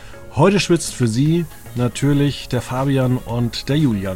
Heute schwitzt für Sie natürlich der Fabian und der Julian.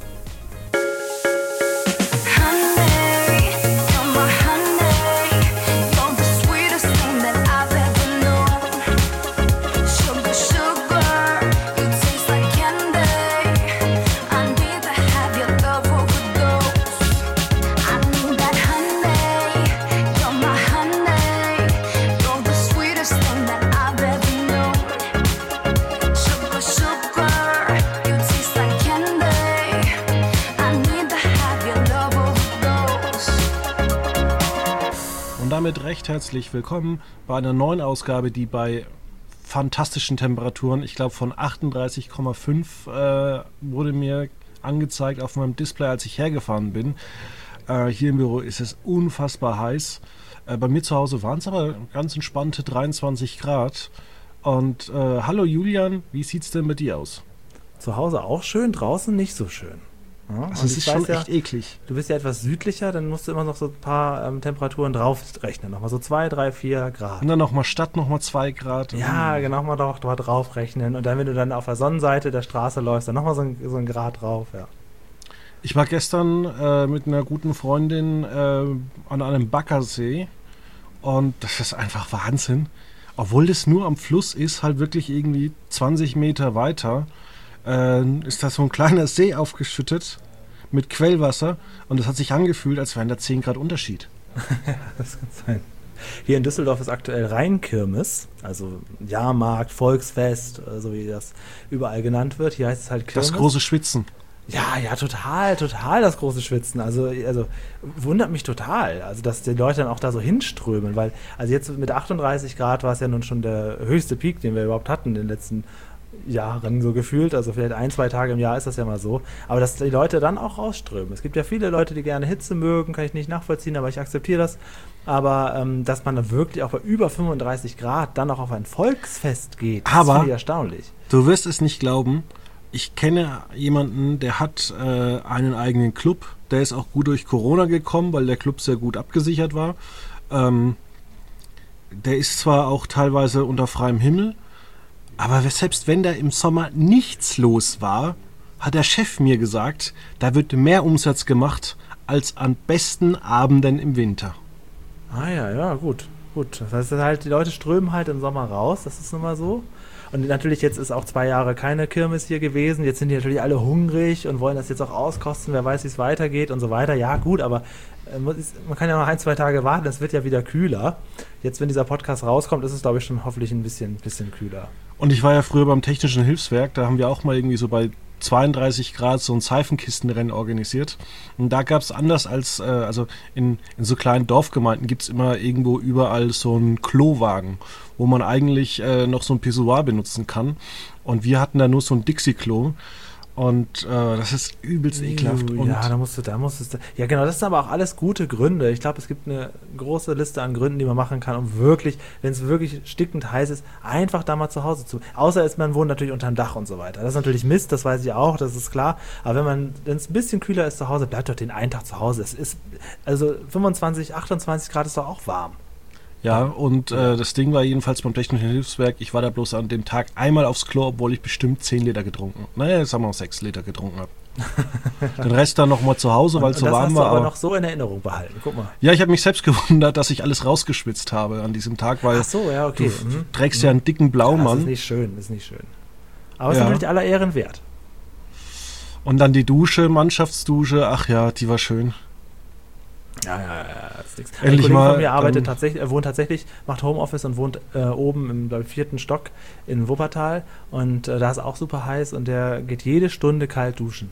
Damit recht herzlich willkommen bei einer neuen Ausgabe, die bei fantastischen Temperaturen, ich glaube von 38,5 wurde mir angezeigt auf meinem Display, als ich hergefahren bin. Hier im Büro ist es unfassbar heiß. Bei mir zu Hause waren es aber ganz entspannte 23 Grad. Und hallo Julian, wie sieht es denn bei dir aus? Zu Hause auch schön, draußen nicht so schön. Ja, also es ist schon echt eklig. Du bist ja etwas südlicher, dann musst du immer noch so ein paar Temperaturen draufrechnen. Nochmal so 2, 3, 4 Grad. Und dann nochmal Stadt nochmal 2 Grad. Ja, genau, mal doch draufrechnen. Und dann, wenn du dann auf der Sonnenseite der Straße läufst, dann nochmal so ein Grad drauf. Ja. Ich war gestern mit einer guten Freundin an einem Baggersee und das ist einfach Wahnsinn. Obwohl das nur am Fluss ist, halt wirklich irgendwie 20 Meter weiter, ist da so ein kleiner See aufgeschüttet mit Quellwasser und es hat sich angefühlt, als wären da 10 Grad Unterschied. Das kann sein. Hier in Düsseldorf ist aktuell Rheinkirmes, also Jahrmarkt, Volksfest, so wie das überall genannt wird. Hier heißt es halt Kirmes. Das große Schwitzen. Ja, total das große Schwitzen. Also wundert mich total, also dass die Leute dann auch da so hinströmen, weil also jetzt mit 38 Grad war es ja nun schon der höchste Peak, den wir überhaupt hatten in den letzten Jahren so gefühlt, also vielleicht 1, 2 Tage im Jahr ist das ja mal so, aber dass die Leute dann auch rausströmen. Es gibt ja viele Leute, die gerne Hitze mögen, kann ich nicht nachvollziehen, aber ich akzeptiere das, aber dass man dann wirklich auch bei über 35 Grad dann auch auf ein Volksfest geht, das finde ich erstaunlich. Du wirst es nicht glauben, ich kenne jemanden, der hat einen eigenen Club, der ist auch gut durch Corona gekommen, weil der Club sehr gut abgesichert war. Der ist zwar auch teilweise unter freiem Himmel, aber selbst wenn da im Sommer nichts los war, hat der Chef mir gesagt, da wird mehr Umsatz gemacht als an besten Abenden im Winter. Ah ja, gut. Das heißt halt, die Leute strömen halt im Sommer raus, das ist nun mal so. Und natürlich, jetzt ist auch 2 Jahre keine Kirmes hier gewesen. Jetzt sind die natürlich alle hungrig und wollen das jetzt auch auskosten. Wer weiß, wie es weitergeht und so weiter. Ja, gut, aber man kann ja noch 1, 2 Tage warten. Es wird ja wieder kühler. Jetzt, wenn dieser Podcast rauskommt, ist es, glaube ich, schon hoffentlich ein bisschen kühler. Und ich war ja früher beim Technischen Hilfswerk. Da haben wir auch mal irgendwie so bei 32 Grad so ein Seifenkistenrennen organisiert. Und da gab es anders als, also in so kleinen Dorfgemeinden gibt es immer irgendwo überall so einen Klowagen, wo man eigentlich noch so ein Pissoir benutzen kann. Und wir hatten da nur so ein Dixie-Klo. Und das ist übelst ekelhaft. Ja, da musst du. Ja, genau, das sind aber auch alles gute Gründe. Ich glaube, es gibt eine große Liste an Gründen, die man machen kann, um wirklich, wenn es wirklich stickend heiß ist, einfach da mal zu Hause zu. Außer man wohnt natürlich unterm Dach und so weiter. Das ist natürlich Mist, das weiß ich auch, das ist klar. Aber wenn es ein bisschen kühler ist zu Hause, bleibt doch den einen Tag zu Hause. Es ist, also 25, 28 Grad ist doch auch warm. Ja, und das Ding war jedenfalls beim Technischen Hilfswerk, ich war da bloß an dem Tag einmal aufs Klo, obwohl ich bestimmt 10 Liter getrunken. Naja, jetzt haben wir noch 6 Liter getrunken habe. Den Rest dann nochmal zu Hause, weil es so warm war. Das hast du aber noch so in Erinnerung behalten, guck mal. Ja, ich habe mich selbst gewundert, dass ich alles rausgeschwitzt habe an diesem Tag, weil ach so, ja, okay. Du trägst ja einen dicken Blaumann. Das ist nicht schön. Aber es ist natürlich aller Ehren wert. Und dann die Dusche, Mannschaftsdusche, ach ja, die war schön. Ja, das ist nichts. Ein Kollege von mir arbeitet tatsächlich, macht Homeoffice und wohnt oben im 4. Stock in Wuppertal und da ist auch super heiß und der geht jede Stunde kalt duschen.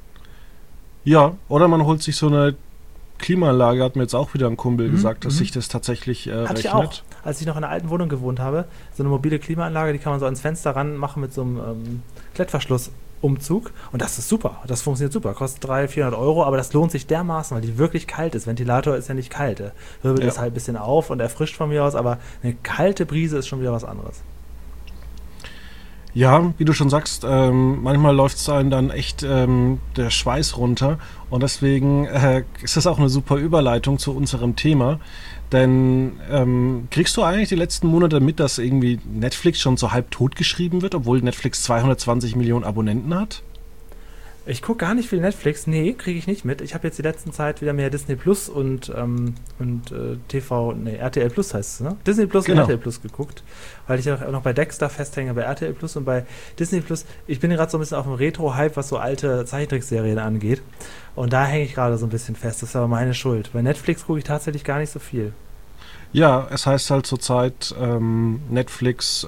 Ja, oder man holt sich so eine Klimaanlage, hat mir jetzt auch wieder ein Kumpel gesagt, dass sich das tatsächlich Hatte rechnet. ich auch, als ich noch in einer alten Wohnung gewohnt habe, so eine mobile Klimaanlage, die kann man so ans Fenster ranmachen mit so einem Klettverschlussumzug und das ist super, das funktioniert super, kostet 300-400 Euro, aber das lohnt sich dermaßen, weil die wirklich kalt ist. Ventilator ist ja nicht kalt, der wirbelt es halt ein bisschen auf und erfrischt von mir aus, aber eine kalte Brise ist schon wieder was anderes. Ja, wie du schon sagst, manchmal läuft es einem dann echt der Schweiß runter und deswegen ist das auch eine super Überleitung zu unserem Thema, denn kriegst du eigentlich die letzten Monate mit, dass irgendwie Netflix schon so halb tot geschrieben wird, obwohl Netflix 220 Millionen Abonnenten hat? Ich gucke gar nicht viel Netflix. Nee, kriege ich nicht mit. Ich habe jetzt die letzten Zeit wieder mehr Disney Plus und RTL Plus heißt es, ne? Disney Plus und RTL Plus geguckt, weil ich auch noch bei Dexter festhänge, bei RTL Plus und bei Disney Plus. Ich bin gerade so ein bisschen auf dem Retro-Hype, was so alte Zeichentrickserien angeht. Und da hänge ich gerade so ein bisschen fest. Das ist aber meine Schuld. Bei Netflix gucke ich tatsächlich gar nicht so viel. Ja, es heißt halt zurzeit Netflix,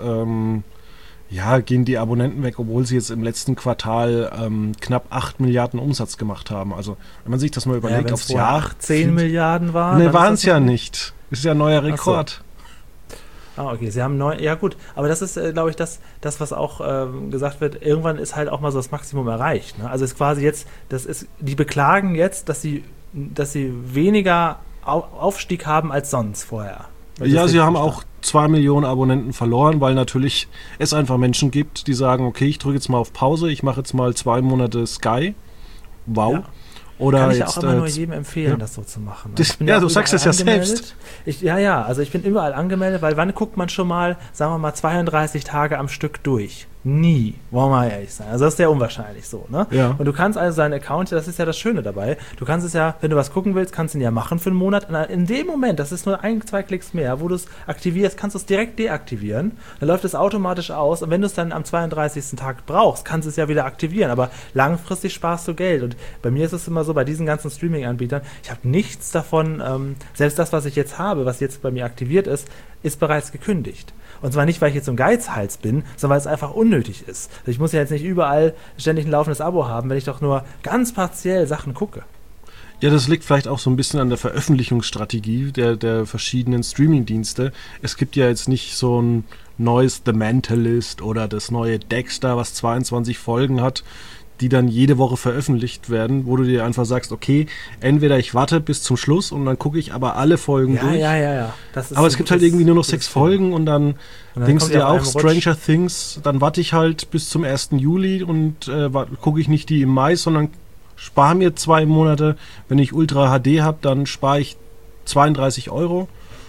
gehen die Abonnenten weg, obwohl sie jetzt im letzten Quartal knapp 8 Milliarden Umsatz gemacht haben. Also wenn man sich das mal überlegt, aufs Jahr 10 Milliarden waren. Ne, waren es ja nicht. Ist ja ein neuer Rekord. Okay, sie haben ja gut, aber das ist, glaube ich, das, was auch gesagt wird, irgendwann ist halt auch mal so das Maximum erreicht. Ne? Also ist quasi jetzt, die beklagen jetzt, dass sie weniger Aufstieg haben als sonst vorher. Ja, sie haben auch 2 Millionen Abonnenten verloren, weil natürlich es einfach Menschen gibt, die sagen, okay, ich drücke jetzt mal auf Pause, ich mache jetzt mal 2 Monate Sky. Wow. Ja. Oder kann ich jetzt, auch immer nur jedem empfehlen, das so zu machen. Du sagst es ja selbst. Also ich bin überall angemeldet, weil wann guckt man schon mal, sagen wir mal, 32 Tage am Stück durch? Nie, wollen wir mal ehrlich sein. Also das ist sehr unwahrscheinlich so, ne? Ja. Und du kannst also deinen Account, das ist ja das Schöne dabei, du kannst es ja, wenn du was gucken willst, kannst du ihn ja machen für einen Monat. Und in dem Moment, das ist nur 1-2 Klicks mehr, wo du es aktivierst, kannst du es direkt deaktivieren. Dann läuft es automatisch aus und wenn du es dann am 32. Tag brauchst, kannst du es ja wieder aktivieren. Aber langfristig sparst du Geld. Und bei mir ist es immer so, bei diesen ganzen Streaming-Anbietern, ich habe nichts davon, selbst das, was ich jetzt habe, was jetzt bei mir aktiviert ist bereits gekündigt. Und zwar nicht, weil ich jetzt so ein Geizhals bin, sondern weil es einfach unnötig ist. Also ich muss ja jetzt nicht überall ständig ein laufendes Abo haben, wenn ich doch nur ganz partiell Sachen gucke. Ja, das liegt vielleicht auch so ein bisschen an der Veröffentlichungsstrategie der verschiedenen Streaming-Dienste. Es gibt ja jetzt nicht so ein neues The Mentalist oder das neue Dexter, was 22 Folgen hat, die dann jede Woche veröffentlicht werden, wo du dir einfach sagst, okay, entweder ich warte bis zum Schluss und dann gucke ich aber alle Folgen durch. Ja. Aber es gibt halt irgendwie nur noch 6 Folgen und dann denkst du dir auch, Stranger Things, dann warte ich halt bis zum 1. Juli und gucke ich nicht die im Mai, sondern spare mir 2 Monate. Wenn ich Ultra HD habe, dann spare ich 32 €.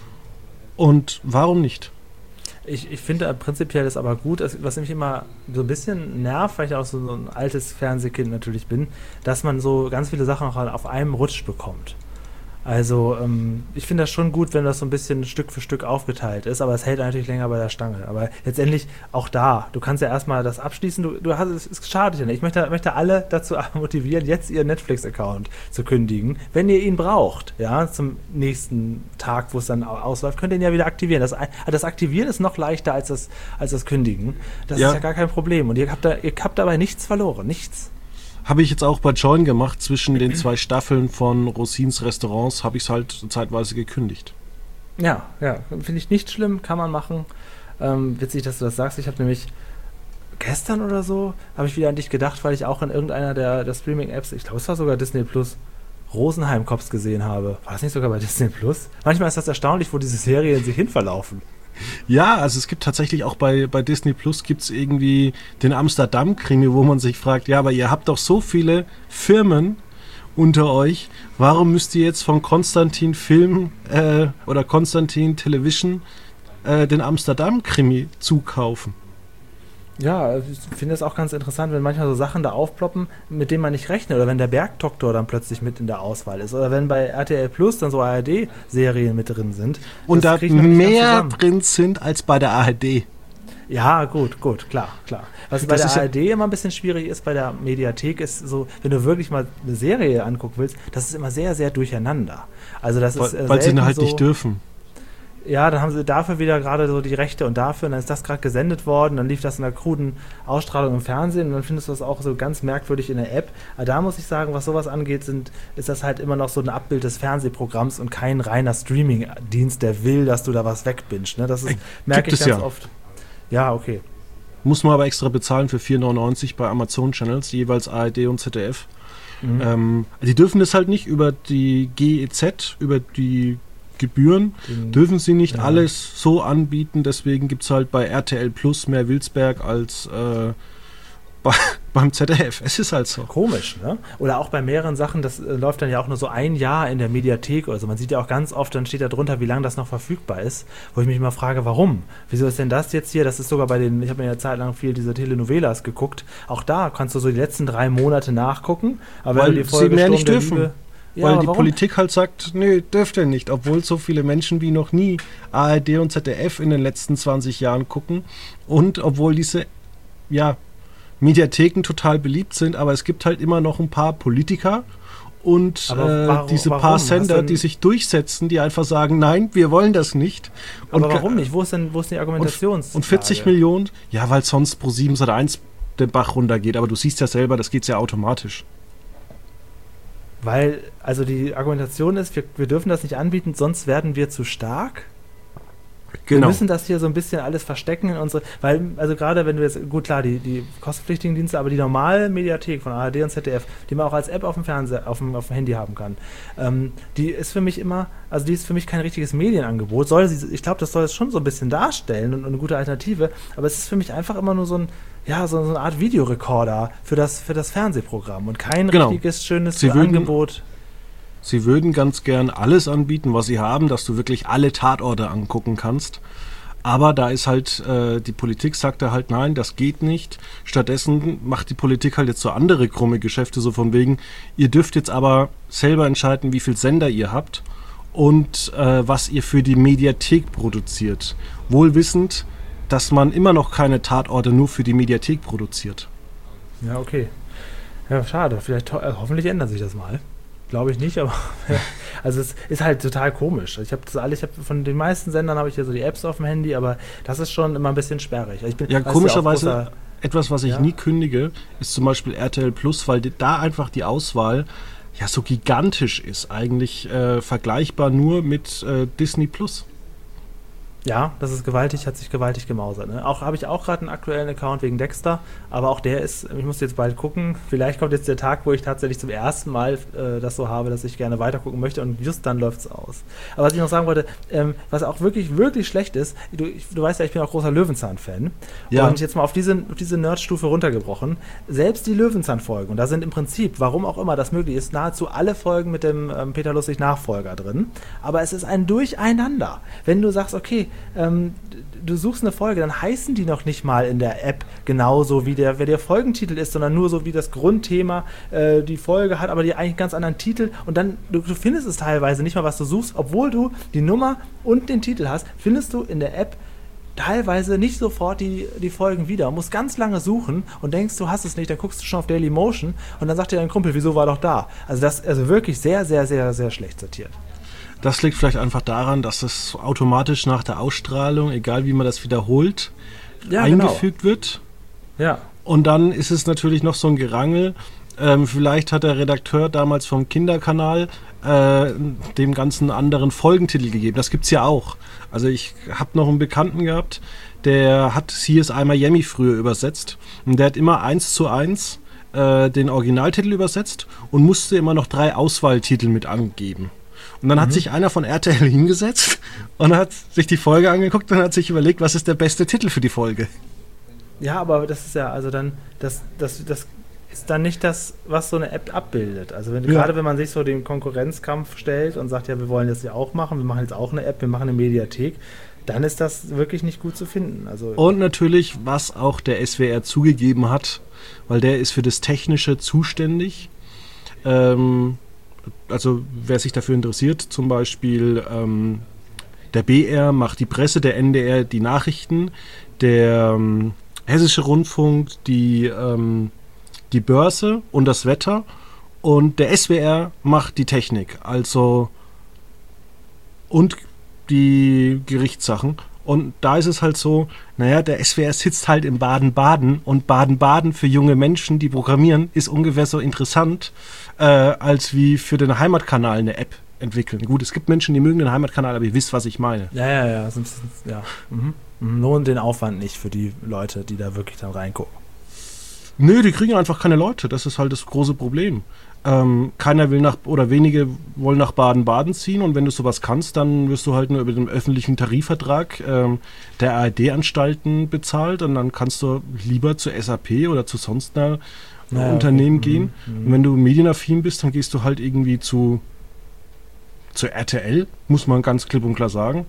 Und warum nicht? Ich finde prinzipiell das aber gut, was mich immer so ein bisschen nervt, weil ich auch so ein altes Fernsehkind natürlich bin, dass man so ganz viele Sachen auch auf einem Rutsch bekommt. Also ich finde das schon gut, wenn das so ein bisschen Stück für Stück aufgeteilt ist, aber es hält natürlich länger bei der Stange. Aber letztendlich auch da, du kannst ja erstmal das abschließen, es schadet ja nicht. Ich möchte alle dazu motivieren, jetzt ihren Netflix-Account zu kündigen. Wenn ihr ihn braucht, ja, zum nächsten Tag, wo es dann ausläuft, könnt ihr ihn ja wieder aktivieren. Das Aktivieren ist noch leichter als das Kündigen. Das ist ja gar kein Problem. Und ihr habt dabei nichts verloren, nichts. Habe ich jetzt auch bei Join gemacht, zwischen den 2 Staffeln von Rosins Restaurants habe ich es halt zeitweise gekündigt. Ja, finde ich nicht schlimm, kann man machen. Witzig, dass du das sagst. Ich habe nämlich gestern oder so, habe ich wieder an dich gedacht, weil ich auch in irgendeiner der Streaming-Apps, ich glaube es war sogar Disney Plus, Rosenheim-Cops gesehen habe. War das nicht sogar bei Disney Plus? Manchmal ist das erstaunlich, wo diese Serien sich hinverlaufen. Ja, also es gibt tatsächlich auch bei Disney Plus gibt es irgendwie den Amsterdam-Krimi, wo man sich fragt, ja, aber ihr habt doch so viele Firmen unter euch, warum müsst ihr jetzt von Konstantin Film oder Konstantin Television den Amsterdam-Krimi zukaufen? Ja, ich finde es auch ganz interessant, wenn manchmal so Sachen da aufploppen, mit denen man nicht rechnet. Oder wenn der Bergdoktor dann plötzlich mit in der Auswahl ist. Oder wenn bei RTL Plus dann so ARD-Serien mit drin sind. Und da mehr drin sind als bei der ARD. Ja, gut, klar. Was bei der ARD immer ein bisschen schwierig ist, bei der Mediathek ist so, wenn du wirklich mal eine Serie angucken willst, das ist immer sehr, sehr durcheinander. Also das ist weil sie halt nicht dürfen. Ja, dann haben sie dafür wieder gerade so die Rechte und dafür, und dann ist das gerade gesendet worden, dann lief das in einer kruden Ausstrahlung im Fernsehen und dann findest du das auch so ganz merkwürdig in der App. Aber da muss ich sagen, was sowas angeht, ist das halt immer noch so ein Abbild des Fernsehprogramms und kein reiner Streaming-Dienst, der will, dass du da was wegbingst. Ne? Das merke ich ganz oft. Ja, okay. Muss man aber extra bezahlen für 4,99 bei Amazon Channels, jeweils ARD und ZDF. Die dürfen das halt nicht über die GEZ, über die Gebühren dürfen sie nicht alles so anbieten, deswegen gibt es halt bei RTL Plus mehr Wilsberg als beim ZDF. Es ist halt so. Komisch, ne? Oder auch bei mehreren Sachen, das läuft dann ja auch nur so ein Jahr in der Mediathek oder so. Man sieht ja auch ganz oft, dann steht da drunter, wie lange das noch verfügbar ist, wo ich mich immer frage, warum? Wieso ist denn das jetzt hier? Das ist sogar bei ich habe mir ja zeitlang viel diese Telenovelas geguckt. Auch da kannst du so die letzten 3 Monate nachgucken. Aber weil wenn du die Folge sie mehr Sturm nicht der dürfen. Liebe, Weil die Politik halt sagt, nee, dürft ihr nicht, obwohl so viele Menschen wie noch nie ARD und ZDF in den letzten 20 Jahren gucken und obwohl diese, Mediatheken total beliebt sind, aber es gibt halt immer noch ein paar Politiker und diese paar Sender, die sich durchsetzen, die einfach sagen, nein, wir wollen das nicht. Aber warum nicht? Wo ist die Argumentationsfrage? Und 40 Millionen? Ja, weil sonst Pro7 Sat.1 den Bach runtergeht, aber du siehst ja selber, das geht ja automatisch. Weil, also die Argumentation ist, wir dürfen das nicht anbieten, sonst werden wir zu stark. Genau. Wir müssen das hier so ein bisschen alles verstecken in unsere, weil, also gerade wenn du jetzt, gut klar, die kostenpflichtigen Dienste, aber die normale Mediathek von ARD und ZDF, die man auch als App auf dem Fernseher, auf dem Handy haben kann, die ist für mich immer, also die ist für mich kein richtiges Medienangebot. Ich glaube, das soll es schon so ein bisschen darstellen und eine gute Alternative, aber es ist für mich einfach immer nur so eine Art Videorekorder für das Fernsehprogramm und kein richtiges, schönes Angebot. Sie würden ganz gern alles anbieten, was sie haben, dass du wirklich alle Tatorte angucken kannst. Aber da ist halt, die Politik sagt da halt, nein, das geht nicht. Stattdessen macht die Politik halt jetzt so andere krumme Geschäfte, so von wegen, ihr dürft jetzt aber selber entscheiden, wie viel Sender ihr habt und was ihr für die Mediathek produziert. Wohl wissend, dass man immer noch keine Tatorte nur für die Mediathek produziert. Ja, okay. Ja, schade. Vielleicht, hoffentlich ändert sich das mal. Glaube ich nicht, aber also es ist halt total komisch. Ich habe von den meisten Sendern habe ich ja so die Apps auf dem Handy, aber das ist schon immer ein bisschen sperrig. Komischerweise etwas, was ich nie kündige, ist zum Beispiel RTL Plus, weil da einfach die Auswahl ja so gigantisch ist. Eigentlich vergleichbar nur mit Disney Plus. Ja, das ist gewaltig, hat sich gewaltig gemausert. Ne? Habe ich auch gerade einen aktuellen Account wegen Dexter, aber auch der ist, ich muss jetzt bald gucken, vielleicht kommt jetzt der Tag, wo ich tatsächlich zum ersten Mal das so habe, dass ich gerne weiter gucken möchte und just dann läuft es aus. Aber was ich noch sagen wollte, was auch wirklich, wirklich schlecht ist, du weißt ja, ich bin auch großer Löwenzahn-Fan und jetzt mal auf diese Nerd-Stufe runtergebrochen, selbst die Löwenzahn-Folgen, und da sind im Prinzip, warum auch immer das möglich ist, nahezu alle Folgen mit dem Peter Lustig-Nachfolger drin, aber es ist ein Durcheinander. Wenn du sagst, okay, du suchst eine Folge, dann heißen die noch nicht mal in der App genauso wie wer der Folgentitel ist, sondern nur so wie das Grundthema die Folge hat, aber die eigentlich einen ganz anderen Titel und dann, du findest es teilweise nicht mal, was du suchst, obwohl du die Nummer und den Titel hast, findest du in der App teilweise nicht sofort die Folgen wieder. Du musst ganz lange suchen und denkst, du hast es nicht, dann guckst du schon auf Dailymotion und dann sagt dir dein Kumpel, wieso war doch da? Also das ist also wirklich sehr, sehr, sehr, sehr schlecht sortiert. Das liegt vielleicht einfach daran, dass es automatisch nach der Ausstrahlung, egal wie man das wiederholt, eingefügt wird. Ja. Und dann ist es natürlich noch so ein Gerangel. Vielleicht hat der Redakteur damals vom Kinderkanal dem ganzen anderen Folgentitel gegeben. Das gibt's ja auch. Also ich habe noch einen Bekannten gehabt, der hat CSI Miami früher übersetzt. Und der hat immer 1:1 den Originaltitel übersetzt und musste immer noch 3 Auswahltitel mit angeben. Und dann hat sich einer von RTL hingesetzt und hat sich die Folge angeguckt und hat sich überlegt, was ist der beste Titel für die Folge. Ja, aber das ist ja, also dann, das ist dann nicht das, was so eine App abbildet. Also gerade wenn man sich so den Konkurrenzkampf stellt und sagt, ja, wir wollen das ja auch machen, wir machen jetzt auch eine App, wir machen eine Mediathek, dann ist das wirklich nicht gut zu finden. Also und natürlich, was auch der SWR zugegeben hat, weil der ist für das Technische zuständig. Also wer sich dafür interessiert, zum Beispiel der BR macht die Presse, der NDR die Nachrichten, der Hessische Rundfunk die Börse und das Wetter und der SWR macht die Technik, also und die Gerichtssachen. Und da ist es halt so, naja, der SWR sitzt halt in Baden-Baden und Baden-Baden für junge Menschen, die programmieren, ist ungefähr so interessant, als wie für den Heimatkanal eine App entwickeln. Gut, es gibt Menschen, die mögen den Heimatkanal, aber ihr wisst, was ich meine. Ja. Lohnt den Aufwand nicht für die Leute, die da wirklich dann reingucken. Nö, die kriegen einfach keine Leute. Das ist halt das große Problem. Keiner will oder wenige wollen nach Baden-Baden ziehen, und wenn du sowas kannst, dann wirst du halt nur über den öffentlichen Tarifvertrag der ARD-Anstalten bezahlt, und dann kannst du lieber zur SAP oder zu sonst einer Unternehmen gehen. Und wenn du medienaffin bist, dann gehst du halt irgendwie zur RTL, muss man ganz klipp und klar sagen,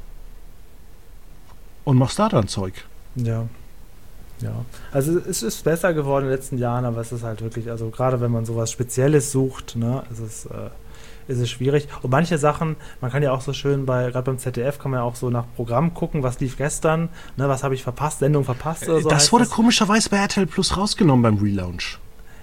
und machst da dann Zeug. Ja. Ja, also es ist besser geworden in den letzten Jahren, aber es ist halt wirklich, also gerade wenn man sowas Spezielles sucht, ne, ist es schwierig. Und manche Sachen, man kann ja auch so schön gerade beim ZDF kann man ja auch so nach Programm gucken, was lief gestern, ne, was habe ich verpasst, Sendung verpasst oder so. Das wurde komischerweise bei RTL Plus rausgenommen beim Relaunch.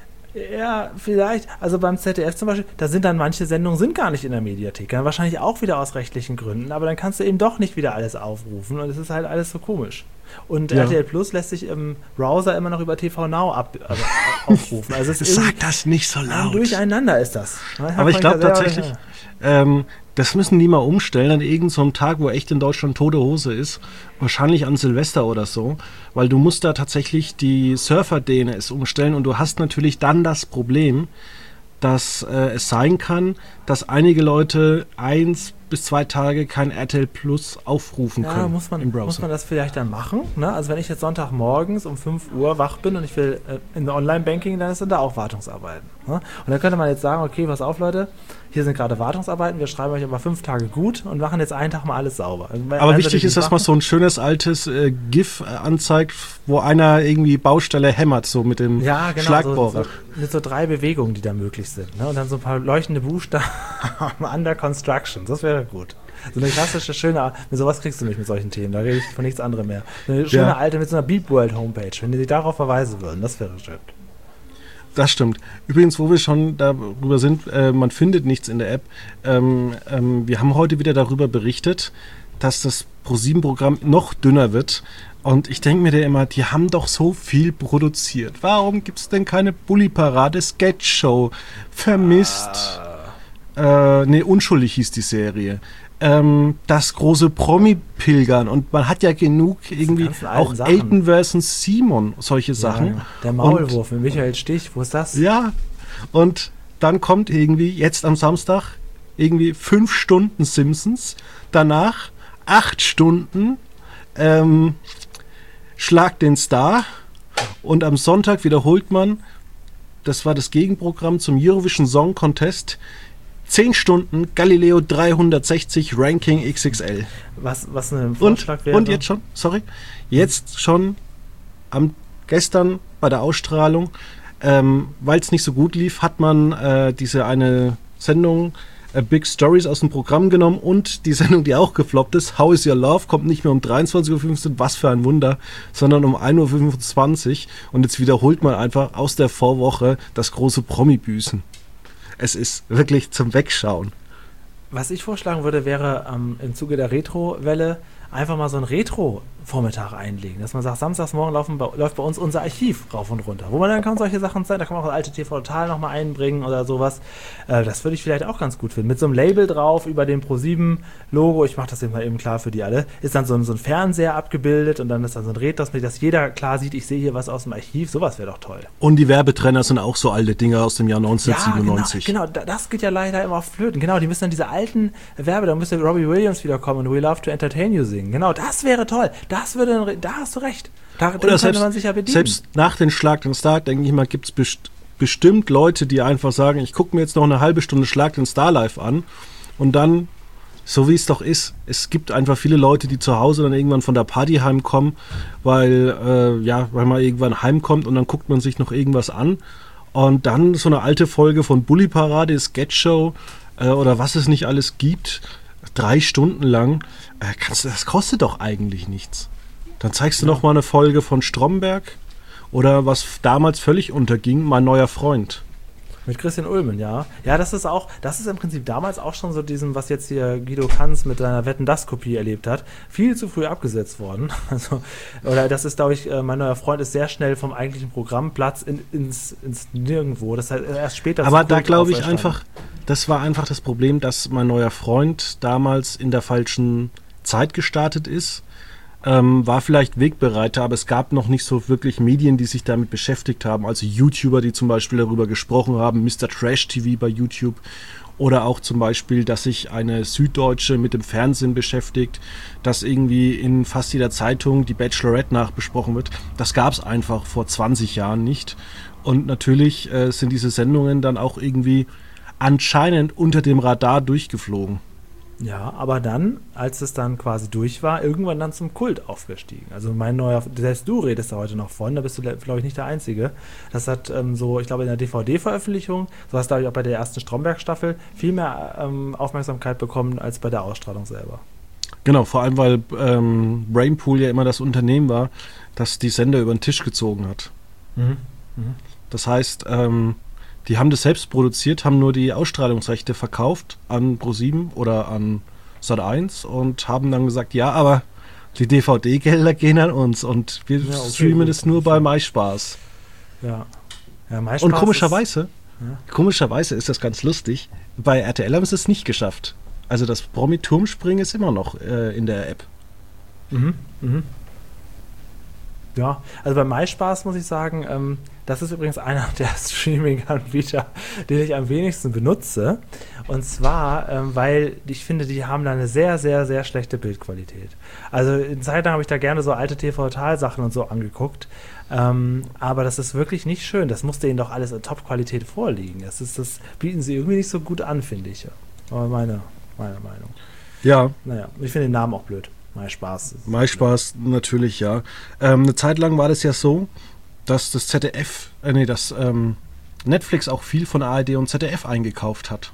Ja, vielleicht. Also beim ZDF zum Beispiel, da sind dann manche Sendungen gar nicht in der Mediathek. Dann wahrscheinlich auch wieder aus rechtlichen Gründen, aber dann kannst du eben doch nicht wieder alles aufrufen, und es ist halt alles so komisch. Und RTL Plus lässt sich im Browser immer noch über TV Now aufrufen. Also sag das nicht so laut. Durcheinander ist das. Aber ich glaube tatsächlich, das müssen die mal umstellen an irgendeinem Tag, wo echt in Deutschland tote Hose ist. Wahrscheinlich an Silvester oder so. Weil du musst da tatsächlich die Surfer-DNS umstellen, und du hast natürlich dann das Problem, dass es sein kann, dass einige Leute 1 bis 2 Tage kein RTL Plus aufrufen können im Browser. Muss man das vielleicht dann machen? Ne? Also wenn ich jetzt Sonntagmorgens um 5 Uhr wach bin und ich will in Online-Banking, dann sind da auch Wartungsarbeiten. Ne? Und dann könnte man jetzt sagen, okay, pass auf Leute, hier sind gerade Wartungsarbeiten, wir schreiben euch aber 5 Tage gut und machen jetzt einen Tag mal alles sauber. Also, aber wichtig ist, dass man so ein schönes altes GIF anzeigt, wo einer irgendwie Baustelle hämmert, so mit dem Schlagbohrer. Mit so 3 Bewegungen, die da möglich sind. Ne? Und dann so ein paar leuchtende Buchstaben under construction. Das wäre gut. So eine klassische, schöne, mit sowas kriegst du mich mit solchen Themen. Da rede ich von nichts anderem mehr. Eine schöne alte mit so einer Beep World Homepage, wenn die darauf verweisen würden, das wäre schön. Das stimmt. Übrigens, wo wir schon darüber sind, man findet nichts in der App. Wir haben heute wieder darüber berichtet, dass das ProSieben-Programm noch dünner wird. Und ich denke mir da immer, die haben doch so viel produziert. Warum gibt es denn keine Bulli-Parade, Sketch-Show, Vermisst? Unschuldig hieß die Serie. Das große Promi-Pilgern, und man hat ja genug irgendwie auch Elton vs. Simon, solche Sachen. Ja, der Maulwurf mit Michael Stich, wo ist das? Ja, und dann kommt irgendwie jetzt am Samstag irgendwie 5 Stunden Simpsons, danach 8 Stunden Schlag den Star, und am Sonntag wiederholt man, das war das Gegenprogramm zum Eurovision Song Contest, 10 Stunden Galileo 360 Ranking XXL. Was ein Vorschlag wäre. Und jetzt schon gestern bei der Ausstrahlung, weil es nicht so gut lief, hat man diese eine Sendung Big Stories aus dem Programm genommen, und die Sendung, die auch gefloppt ist, How is Your Love, kommt nicht mehr um 23.15 Uhr, was für ein Wunder, sondern um 1.25 Uhr, und jetzt wiederholt man einfach aus der Vorwoche das große Promi-Büßen. Es ist wirklich zum Wegschauen. Was ich vorschlagen würde, wäre im Zuge der Retro-Welle einfach mal so einen Retro-Vormittag einlegen, dass man sagt, samstagsmorgen läuft bei uns unser Archiv rauf und runter, wo man dann kann solche Sachen zeigen, da kann man auch das alte TV Total nochmal einbringen oder sowas. Das würde ich vielleicht auch ganz gut finden. Mit so einem Label drauf über dem ProSieben-Logo, ich mache das jetzt mal eben klar für die alle, ist dann so ein Fernseher abgebildet, und dann ist dann so ein Retro, dass jeder klar sieht, ich sehe hier was aus dem Archiv, sowas wäre doch toll. Und die Werbetrenner sind auch so alte Dinger aus dem Jahr 1997. Ja, genau, das geht ja leider immer auf Flöten. Genau, die müssen dann diese alten da müsste Robbie Williams wiederkommen und We Love to Entertain You singen. Genau, das wäre toll. Da hast du recht. Da könnte man sich ja bedienen. Selbst nach den Schlag den Star, denke ich mal, gibt es bestimmt Leute, die einfach sagen, ich gucke mir jetzt noch eine halbe Stunde Schlag den Star live an, und dann, so wie es doch ist, es gibt einfach viele Leute, die zu Hause dann irgendwann von der Party heimkommen, weil man irgendwann heimkommt, und dann guckt man sich noch irgendwas an, und dann so eine alte Folge von Bulli-Parade, Sketch-Show oder was es nicht alles gibt, 3 Stunden lang, das kostet doch eigentlich nichts. Dann zeigst du noch mal eine Folge von Stromberg oder was damals völlig unterging, Mein neuer Freund. Mit Christian Ulmen, ja. Ja, das ist im Prinzip damals auch schon so diesem, was jetzt hier Guido Kanz mit seiner Wetten-dass-Kopie erlebt hat, viel zu früh abgesetzt worden. Oder das ist, glaube ich, Mein neuer Freund ist sehr schnell vom eigentlichen Programmplatz ins Nirgendwo. Das heißt erst später. Aber da glaube ich einfach, das war einfach das Problem, dass Mein neuer Freund damals in der falschen Zeit gestartet ist. war vielleicht Wegbereiter, aber es gab noch nicht so wirklich Medien, die sich damit beschäftigt haben. Also YouTuber, die zum Beispiel darüber gesprochen haben, Mr. Trash TV bei YouTube. Oder auch zum Beispiel, dass sich eine Süddeutsche mit dem Fernsehen beschäftigt, dass irgendwie in fast jeder Zeitung die Bachelorette nachbesprochen wird. Das gab es einfach vor 20 Jahren nicht. Und natürlich sind diese Sendungen dann auch irgendwie anscheinend unter dem Radar durchgeflogen. Ja, aber dann, als es dann quasi durch war, irgendwann dann zum Kult aufgestiegen. Also mein neuer, selbst du redest da heute noch von, da bist du, glaube ich, nicht der Einzige. Das hat so, ich glaube, in der DVD-Veröffentlichung, so hast du, glaube ich, auch bei der ersten Stromberg-Staffel viel mehr Aufmerksamkeit bekommen als bei der Ausstrahlung selber. Genau, vor allem, weil Brainpool ja immer das Unternehmen war, das die Sender über den Tisch gezogen hat. Mhm. Das heißt, die haben das selbst produziert, haben nur die Ausstrahlungsrechte verkauft an ProSieben oder an Sat.1 und haben dann gesagt, ja, aber die DVD-Gelder gehen an uns und wir streamen es nur bei MySpaß. Ja, MySpaß und komischerweise ist das ganz lustig, bei RTL haben sie es nicht geschafft. Also das Promi-Turmspringen ist immer noch in der App. Ja, also bei MySpaß muss ich sagen, das ist übrigens einer der Streaming-Anbieter, den ich am wenigsten benutze. Und zwar, weil ich finde, die haben da eine sehr, sehr, sehr schlechte Bildqualität. Also eine Zeit lang habe ich da gerne so alte TV-Total-Sachen und so angeguckt. Aber das ist wirklich nicht schön. Das musste ihnen doch alles in Top-Qualität vorliegen. Das bieten sie irgendwie nicht so gut an, finde ich. Aber meine Meinung. Ja. Naja, ich finde den Namen auch blöd. MySpaß natürlich, ja. Eine Zeit lang war das ja so, dass das Netflix auch viel von ARD und ZDF eingekauft hat.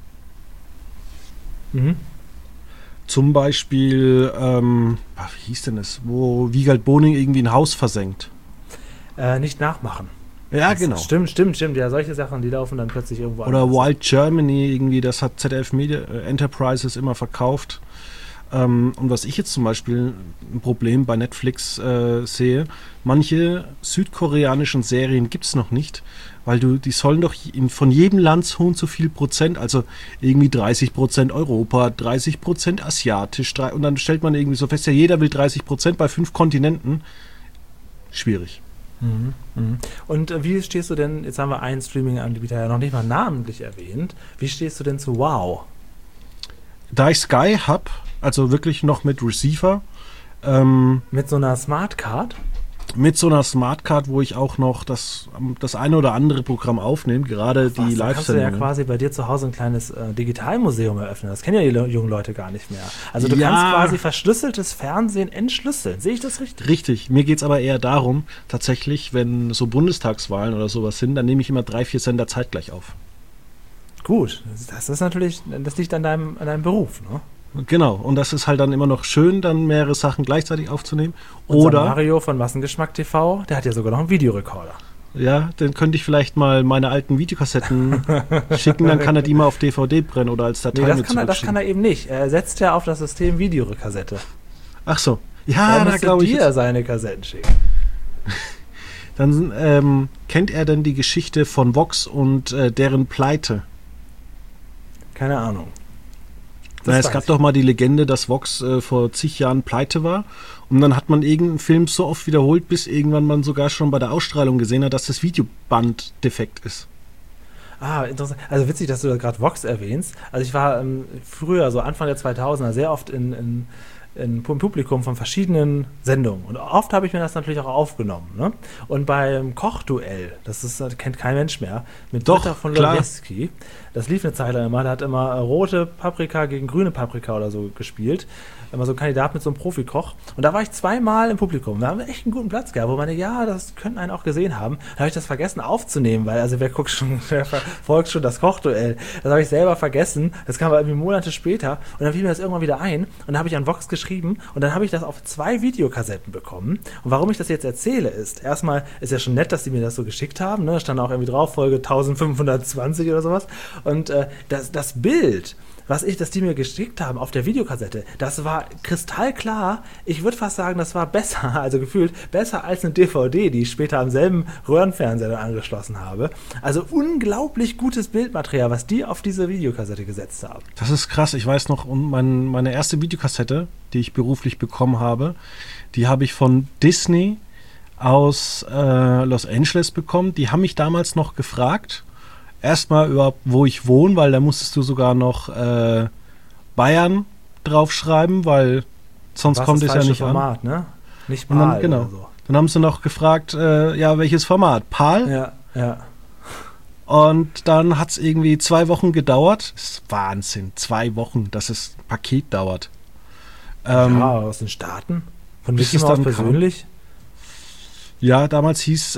Zum Beispiel, wie hieß denn das, wo Wiegald Boning irgendwie ein Haus versenkt. Nicht nachmachen. Ja, genau. Stimmt. Ja, solche Sachen, die laufen dann plötzlich irgendwo Oder anders. Wild Germany, irgendwie, das hat ZDF Media Enterprises immer verkauft. Und was ich jetzt zum Beispiel ein Problem bei Netflix sehe, manche südkoreanischen Serien gibt es noch nicht, weil die sollen doch von jedem Land so und so viel Prozent, also irgendwie 30% Europa, 30% asiatisch, und dann stellt man irgendwie so fest, ja, jeder will 30% bei 5 Kontinenten. Schwierig. Und wie stehst du denn, jetzt haben wir einen Streaming-Anbieter ja noch nicht mal namentlich erwähnt, wie stehst du denn zu Wow? Da ich Sky habe, also wirklich noch mit Receiver. Mit so einer Smartcard? Mit so einer Smartcard, wo ich auch noch das eine oder andere Programm aufnehme, gerade die Live-Sendungen. Da kannst du ja quasi bei dir zu Hause ein kleines Digitalmuseum eröffnen. Das kennen ja die jungen Leute gar nicht mehr. Also du kannst quasi verschlüsseltes Fernsehen entschlüsseln. Sehe ich das richtig? Richtig. Mir geht es aber eher darum, tatsächlich, wenn so Bundestagswahlen oder sowas sind, dann nehme ich immer 3, 4 Sender zeitgleich auf. Gut, das ist natürlich, das liegt an deinem Beruf, ne? Genau, und das ist halt dann immer noch schön, dann mehrere Sachen gleichzeitig aufzunehmen. Oder Mario von Massengeschmack TV, der hat ja sogar noch einen Videorekorder. Ja, dann könnte ich vielleicht mal meine alten Videokassetten schicken, dann kann er die mal auf DVD brennen oder als Datei mit zurückschicken. Das kann er eben nicht. Er setzt ja auf das System Videokassette. Ach so. Ja, da glaube ich. Dir seine Kassetten schicken. Dann kennt er denn die Geschichte von Vox und deren Pleite? Keine Ahnung. Es gab doch mal die Legende, dass Vox vor zig Jahren pleite war und dann hat man irgendeinen Film so oft wiederholt, bis irgendwann man sogar schon bei der Ausstrahlung gesehen hat, dass das Videoband defekt ist. Ah, interessant. Also witzig, dass du da gerade Vox erwähnst. Also ich war früher, so Anfang der 2000er, sehr oft im Publikum von verschiedenen Sendungen. Und oft habe ich mir das natürlich auch aufgenommen. Ne? Und beim Kochduell, das kennt kein Mensch mehr, mit Britta von Lowieski, das lief eine Zeit lang immer, der hat immer rote Paprika gegen grüne Paprika oder so gespielt. Immer so ein Kandidat mit so einem Profikoch. Und da war ich 2-mal im Publikum. Da haben wir echt einen guten Platz gehabt, wo man das könnten einen auch gesehen haben. Da habe ich das vergessen aufzunehmen, weil, also wer verfolgt schon das Kochduell. Das habe ich selber vergessen. Das kam aber irgendwie Monate später. Und dann fiel mir das irgendwann wieder ein. Und dann habe ich an Vox geschrieben. Und dann habe ich das auf 2 Videokassetten bekommen. Und warum ich das jetzt erzähle ist, erstmal ist ja schon nett, dass die mir das so geschickt haben. Ne? Da stand auch irgendwie drauf, Folge 1520 oder sowas. Und das Bild, das die mir geschickt haben auf der Videokassette, das war kristallklar. Ich würde fast sagen, das war besser, also gefühlt besser als eine DVD, die ich später am selben Röhrenfernseher dann angeschlossen habe. Also unglaublich gutes Bildmaterial, was die auf diese Videokassette gesetzt haben. Das ist krass. Ich weiß noch, meine erste Videokassette, die ich beruflich bekommen habe, Die habe ich von Disney aus Los Angeles bekommen. Die haben mich damals noch gefragt, erstmal überhaupt, wo ich wohne, weil da musstest du sogar noch Bayern draufschreiben, weil sonst kommt es ja nicht Format, an. Ne? Nicht PAL dann, genau. oder so. Dann haben sie noch gefragt, ja, welches Format? PAL? Ja, ja. Und dann hat es irgendwie 2 Wochen gedauert. Das ist Wahnsinn, 2 Wochen, dass das Paket dauert. Aus den Staaten? Von Mickey Mouse persönlich? Ja, damals hieß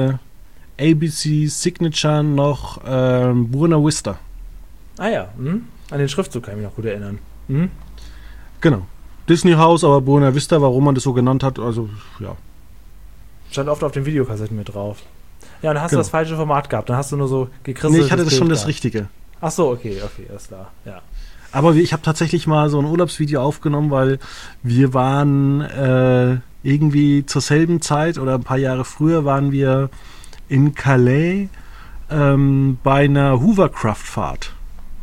ABC Signature noch Buena Vista. Ah ja, an den Schriftzug kann ich mich noch gut erinnern. Genau. Disney House, aber Buena Vista, warum man das so genannt hat, also ja. Stand oft auf den Videokassetten mit drauf. Ja, und dann hast du das falsche Format gehabt, dann hast du nur so gekrisselt. Nee, ich hatte das schon das Richtige. Ach so, okay, alles klar, ja. Aber ich habe tatsächlich mal so ein Urlaubsvideo aufgenommen, weil wir waren irgendwie zur selben Zeit oder ein paar Jahre früher waren wir in Calais bei einer Hovercraft-Fahrt.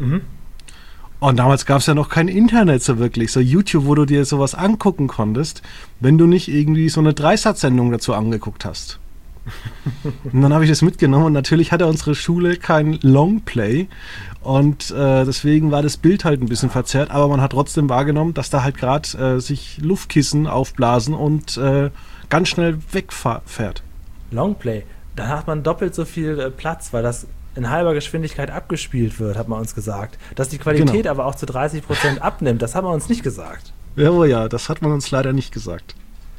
Und damals gab es ja noch kein Internet so wirklich, so YouTube, wo du dir sowas angucken konntest, wenn du nicht irgendwie so eine Dreisat-Sendung dazu angeguckt hast. Und dann habe ich das mitgenommen und natürlich hatte unsere Schule kein Longplay und deswegen war das Bild halt ein bisschen verzerrt, aber man hat trotzdem wahrgenommen, dass da halt gerade sich Luftkissen aufblasen und ganz schnell wegfährt. Longplay, da hat man doppelt so viel Platz, weil das in halber Geschwindigkeit abgespielt wird, hat man uns gesagt. Dass die Qualität aber auch zu 30% abnimmt, das hat man uns nicht gesagt. Ja, das hat man uns leider nicht gesagt.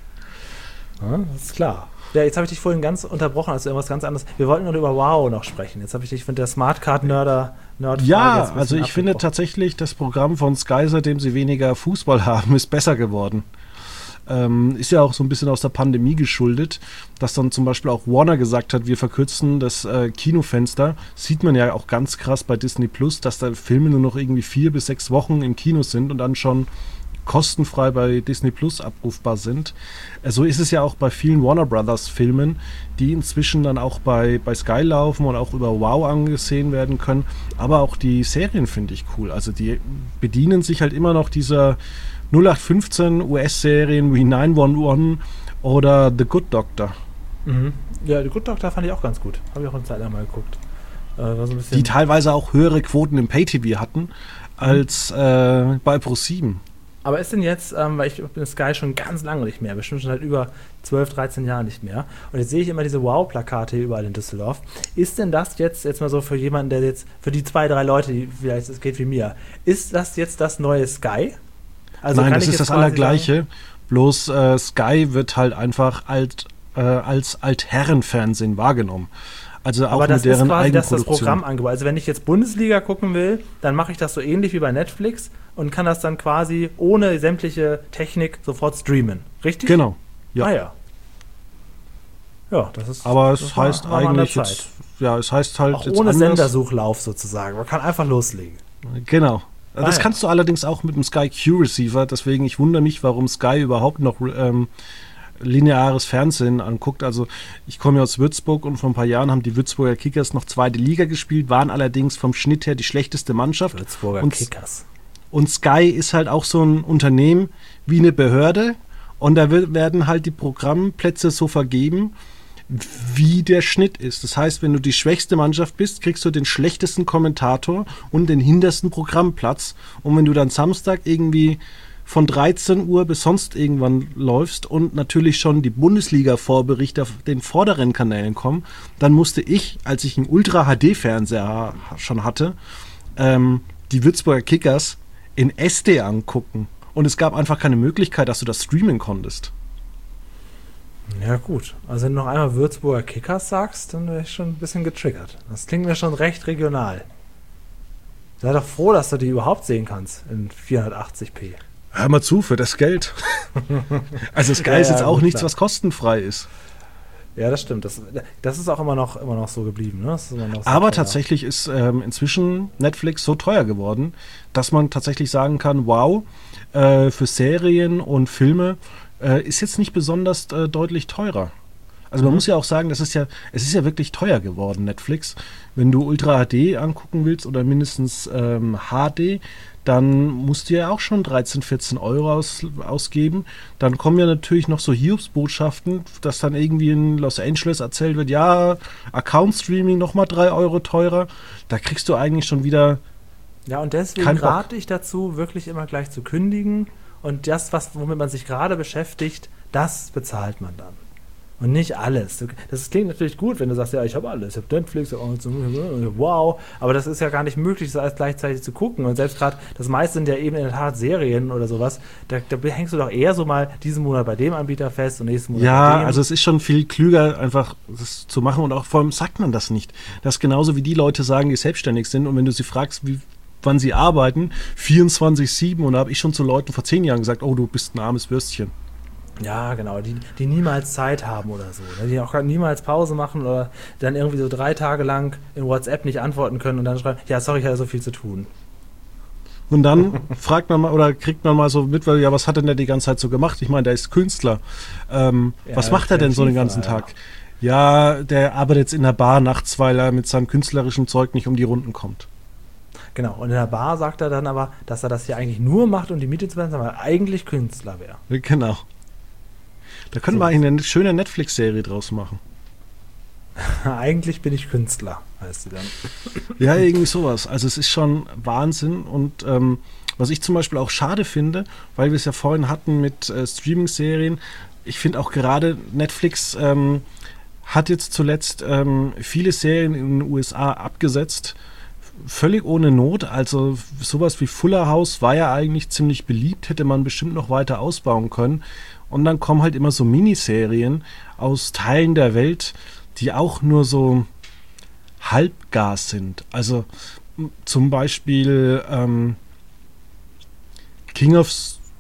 Ja, das ist klar. Ja, jetzt habe ich dich vorhin ganz unterbrochen, also irgendwas ganz anderes. Wir wollten nur über WoW noch sprechen. Jetzt habe ich dich von der Smartcard-Nerd. Ja, also ich finde tatsächlich, das Programm von Sky, seitdem sie weniger Fußball haben, ist besser geworden. Ist ja auch so ein bisschen aus der Pandemie geschuldet, dass dann zum Beispiel auch Warner gesagt hat, wir verkürzen das Kinofenster. Sieht man ja auch ganz krass bei Disney Plus, dass da Filme nur noch irgendwie 4 bis 6 Wochen im Kino sind und dann schon kostenfrei bei Disney Plus abrufbar sind. So ist es ja auch bei vielen Warner Brothers Filmen, die inzwischen dann auch bei Sky laufen und auch über Wow angesehen werden können. Aber auch die Serien finde ich cool. Also die bedienen sich halt immer noch dieser 0815 US-Serien wie 911 oder The Good Doctor. Ja, The Good Doctor fand ich auch ganz gut. Habe ich auch eine Zeit lang mal geguckt. War so ein bisschen die teilweise auch höhere Quoten im Pay-TV hatten als bei Pro7. Aber ist denn jetzt, weil ich bin Sky schon ganz lange nicht mehr, bestimmt schon seit über 12, 13 Jahren nicht mehr. Und jetzt sehe ich immer diese Wow-Plakate hier überall in Düsseldorf. Ist denn das jetzt mal so für jemanden, der jetzt, für die 2, 3 Leute, die vielleicht es geht wie mir, ist das jetzt das neue Sky? Also nein, das ist das Allergleiche. Bloß Sky wird halt einfach als Altherrenfernsehen wahrgenommen. Also auch aber das mit deren ist quasi das Eigenproduktion. Programmangebot. Also wenn ich jetzt Bundesliga gucken will, dann mache ich das so ähnlich wie bei Netflix und kann das dann quasi ohne sämtliche Technik sofort streamen. Richtig? Genau. Ja. Ah ja. Ja, das ist. Aber es heißt eigentlich jetzt, es heißt halt auch jetzt ohne anders. Sendersuchlauf sozusagen. Man kann einfach loslegen. Genau. Das ja. kannst du allerdings auch mit dem Sky Q-Receiver, deswegen ich wundere mich, warum Sky überhaupt noch lineares Fernsehen anguckt. Also ich komme ja aus Würzburg und vor ein paar Jahren haben die Würzburger Kickers noch 2. Liga gespielt, waren allerdings vom Schnitt her die schlechteste Mannschaft. Würzburger Kickers. Und Sky ist halt auch so ein Unternehmen wie eine Behörde und da werden halt die Programmplätze so vergeben, wie der Schnitt ist. Das heißt, wenn du die schwächste Mannschaft bist, kriegst du den schlechtesten Kommentator und den hintersten Programmplatz. Und wenn du dann Samstag irgendwie von 13 Uhr bis sonst irgendwann läufst und natürlich schon die Bundesliga-Vorberichte auf den vorderen Kanälen kommen, dann musste ich, als ich einen Ultra-HD-Fernseher schon hatte, die Würzburger Kickers in SD angucken. Und es gab einfach keine Möglichkeit, dass du das streamen konntest. Ja gut, also wenn du noch einmal Würzburger Kickers sagst, dann wäre ich schon ein bisschen getriggert. Das klingt mir schon recht regional. Sei doch froh, dass du die überhaupt sehen kannst in 480p. Hör mal zu, für das Geld. Also Sky ist jetzt auch nichts, was kostenfrei ist. Ja, das stimmt. Das ist auch immer noch so geblieben. Ne? Das ist immer noch so aber teuer. tatsächlich ist inzwischen Netflix so teuer geworden, dass man tatsächlich sagen kann, wow, für Serien und Filme ist jetzt nicht besonders deutlich teurer. Also man muss ja auch sagen, es ist ja wirklich teuer geworden, Netflix. Wenn du Ultra HD angucken willst oder mindestens HD, dann musst du ja auch schon 13, 14 Euro ausgeben. Dann kommen ja natürlich noch so Hiobsbotschaften, dass dann irgendwie in Los Angeles erzählt wird, ja, Account-Streaming nochmal 3 Euro teurer. Da kriegst du eigentlich schon wieder... Ja, und deswegen rate ich dazu, wirklich immer gleich zu kündigen. Und das, womit man sich gerade beschäftigt, das bezahlt man dann. Und nicht alles. Das klingt natürlich gut, wenn du sagst, ja, ich habe alles. Ich habe Netflix, wow. Aber das ist ja gar nicht möglich, das alles gleichzeitig zu gucken. Und selbst gerade, das meiste sind ja eben in der Tat Serien oder sowas. Da hängst du doch eher so mal diesen Monat bei dem Anbieter fest und nächsten Monat bei dem. Ja, also es ist schon viel klüger, einfach das zu machen. Und auch vor allem sagt man das nicht. Das ist genauso wie die Leute sagen, die selbstständig sind. Und wenn du sie fragst, wann sie arbeiten, 24/7. Und da habe ich schon zu Leuten vor 10 Jahren gesagt, oh, du bist ein armes Würstchen. Ja, genau, die niemals Zeit haben oder so. Ne? Die auch niemals Pause machen oder dann irgendwie so 3 Tage lang in WhatsApp nicht antworten können und dann schreiben, ja, sorry, ich hatte so viel zu tun. Und dann fragt man mal oder kriegt man mal so mit, weil, ja, was hat denn der die ganze Zeit so gemacht? Ich meine, der ist Künstler. Was macht er denn so den ganzen Tag? Ja, der arbeitet jetzt in der Bar nachts, weil er mit seinem künstlerischen Zeug nicht um die Runden kommt. Genau, und in der Bar sagt er dann aber, dass er das hier eigentlich nur macht, um die Miete zu bezahlen, weil er eigentlich Künstler wäre. Genau. Da können wir eigentlich eine schöne Netflix-Serie draus machen. Eigentlich bin ich Künstler, heißt sie dann. Ja, irgendwie sowas. Also es ist schon Wahnsinn. Und was ich zum Beispiel auch schade finde, weil wir es ja vorhin hatten mit Streaming-Serien, ich finde auch gerade Netflix hat jetzt zuletzt viele Serien in den USA abgesetzt, völlig ohne Not. Also sowas wie Fuller House war ja eigentlich ziemlich beliebt, hätte man bestimmt noch weiter ausbauen können. Und dann kommen halt immer so Miniserien aus Teilen der Welt, die auch nur so halbgar sind. Also zum Beispiel King of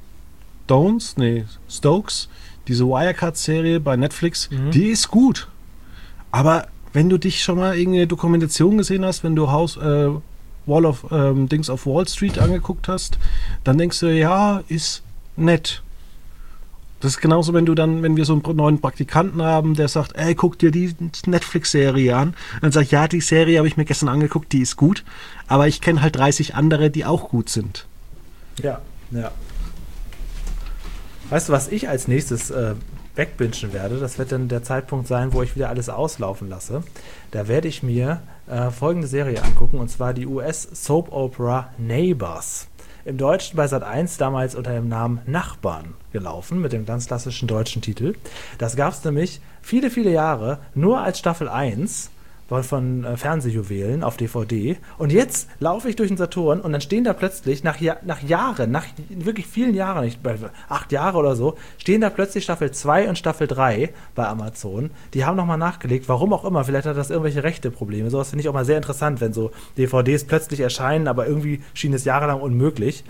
Stokes, diese Wirecard-Serie bei Netflix, die ist gut. Aber wenn du dich schon mal irgendeine Dokumentation gesehen hast, wenn du Dings of Wall Street angeguckt hast, dann denkst du, ja, ist nett. Das ist genauso, wenn wir so einen neuen Praktikanten haben, der sagt, ey, guck dir die Netflix-Serie an. Und dann sag ich, ja, die Serie habe ich mir gestern angeguckt, die ist gut. Aber ich kenne halt 30 andere, die auch gut sind. Ja, ja. Weißt du, was ich als nächstes wegbingen werde? Das wird dann der Zeitpunkt sein, wo ich wieder alles auslaufen lasse. Da werde ich mir folgende Serie angucken, und zwar die US-Soap-Opera Neighbors. Im Deutschen bei Sat.1 damals unter dem Namen Nachbarn gelaufen, mit dem ganz klassischen deutschen Titel. Das gab es nämlich viele, viele Jahre nur als Staffel 1 von Fernsehjuwelen auf DVD. Und jetzt laufe ich durch den Saturn und dann stehen da plötzlich nach Jahren, nach wirklich vielen Jahren, nicht bei 8 Jahre oder so, stehen da plötzlich Staffel 2 und Staffel 3 bei Amazon. Die haben nochmal nachgelegt, warum auch immer. Vielleicht hat das irgendwelche Rechte-Probleme. Sowas finde ich auch mal sehr interessant, wenn so DVDs plötzlich erscheinen, aber irgendwie schien es jahrelang unmöglich.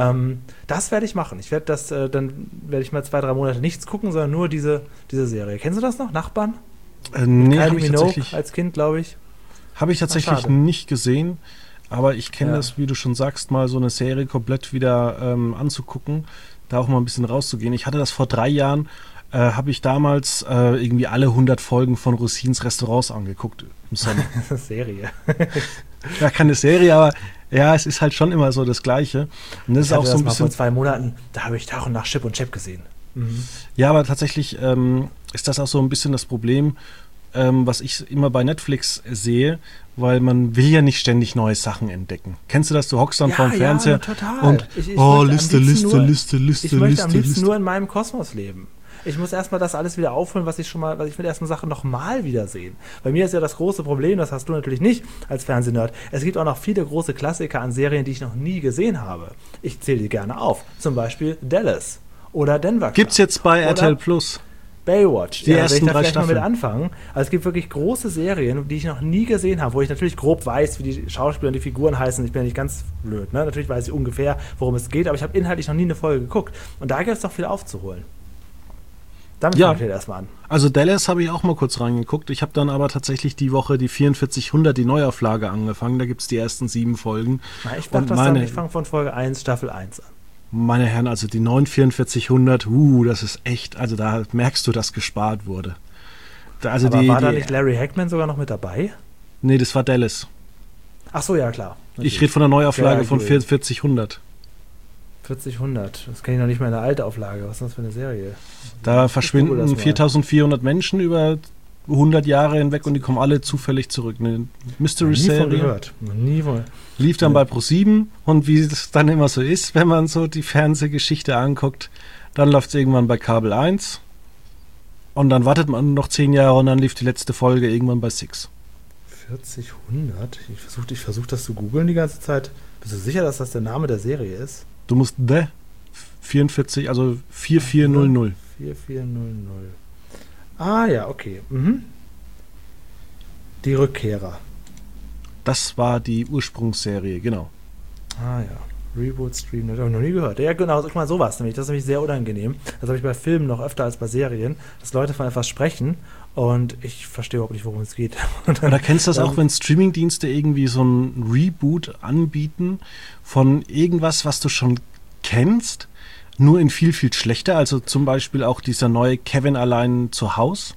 Das werde ich machen. Ich werde dann werde ich mal 2, 3 Monate nichts gucken, sondern nur diese Serie. Kennst du das noch? Nachbarn? Nee, habe ich tatsächlich als Kind, glaube ich. Habe ich tatsächlich nicht gesehen, aber ich kenne das, wie du schon sagst, mal so eine Serie komplett wieder anzugucken, da auch mal ein bisschen rauszugehen. Ich hatte das vor 3 Jahren, habe ich damals irgendwie alle 100 Folgen von Rosins Restaurants angeguckt im Sommer. Serie. Ja, keine Serie, aber ja, es ist halt schon immer so das Gleiche. Und das ist auch so ein bisschen. Vor 2 Monaten, da habe ich Tag und Nacht Chip und Chap gesehen. Ja, aber tatsächlich ist das auch so ein bisschen das Problem, was ich immer bei Netflix sehe, weil man will ja nicht ständig neue Sachen entdecken. Kennst du das? Du hockst dann vorm Fernseher total. Und ich Liste. Ich möchte am liebsten nur in meinem Kosmos leben. Ich muss erstmal das alles wieder aufholen, ich will erstmal Sachen nochmal wiedersehen. Bei mir ist ja das große Problem, das hast du natürlich nicht als Fernsehnerd. Es gibt auch noch viele große Klassiker an Serien, die ich noch nie gesehen habe. Ich zähle die gerne auf. Zum Beispiel Dallas oder Denver. Gibt's jetzt bei RTL Plus? Baywatch. Die ersten 3 Staffeln. Mal mit Staffeln. Also es gibt wirklich große Serien, die ich noch nie gesehen habe, wo ich natürlich grob weiß, wie die Schauspieler und die Figuren heißen. Ich bin ja nicht ganz blöd, ne? Natürlich weiß ich ungefähr, worum es geht, aber ich habe inhaltlich noch nie eine Folge geguckt. Und da gibt es doch viel aufzuholen. Damit fange ich jetzt erstmal an. Also Dallas habe ich auch mal kurz reingeguckt. Ich habe dann aber tatsächlich die Woche die 4400, die Neuauflage, angefangen. Da gibt es die ersten 7 Folgen. Ich fange von Folge 1, Staffel 1 an. Meine Herren, also die 4400, das ist echt, also da merkst du, dass gespart wurde. Aber war da nicht Larry Hackman sogar noch mit dabei? Nee, das war Dallas. Ach so, ja klar. Natürlich. Ich rede von der Neuauflage von 4400. 40-100. Das kenne ich noch nicht mal in der Altauflage. Was ist das für eine Serie? Da verschwinden 4400 Menschen über 100 Jahre hinweg und die kommen alle zufällig zurück. Eine Mystery-Serie. Nie von. Lief dann bei Pro7 und wie es dann immer so ist, wenn man so die Fernsehgeschichte anguckt, dann läuft es irgendwann bei Kabel 1 und dann wartet man noch 10 Jahre und dann lief die letzte Folge irgendwann bei 6. 40-100? Ich versuch das zu googeln die ganze Zeit. Bist du sicher, dass das der Name der Serie ist? Du musst 44, also 4400. 4400. Ah ja, okay. Mhm. Die Rückkehrer. Das war die Ursprungsserie, genau. Ah ja. Reboot, Stream, das habe ich noch nie gehört. Ja, genau, guck mal, sowas nämlich. Das ist nämlich sehr unangenehm. Das habe ich bei Filmen noch öfter als bei Serien, dass Leute von etwas sprechen und ich verstehe überhaupt nicht, worum es geht. Oder kennst du das auch, wenn Streamingdienste irgendwie so ein Reboot anbieten von irgendwas, was du schon kennst, nur in viel, viel schlechter? Also zum Beispiel auch dieser neue Kevin allein zu Haus?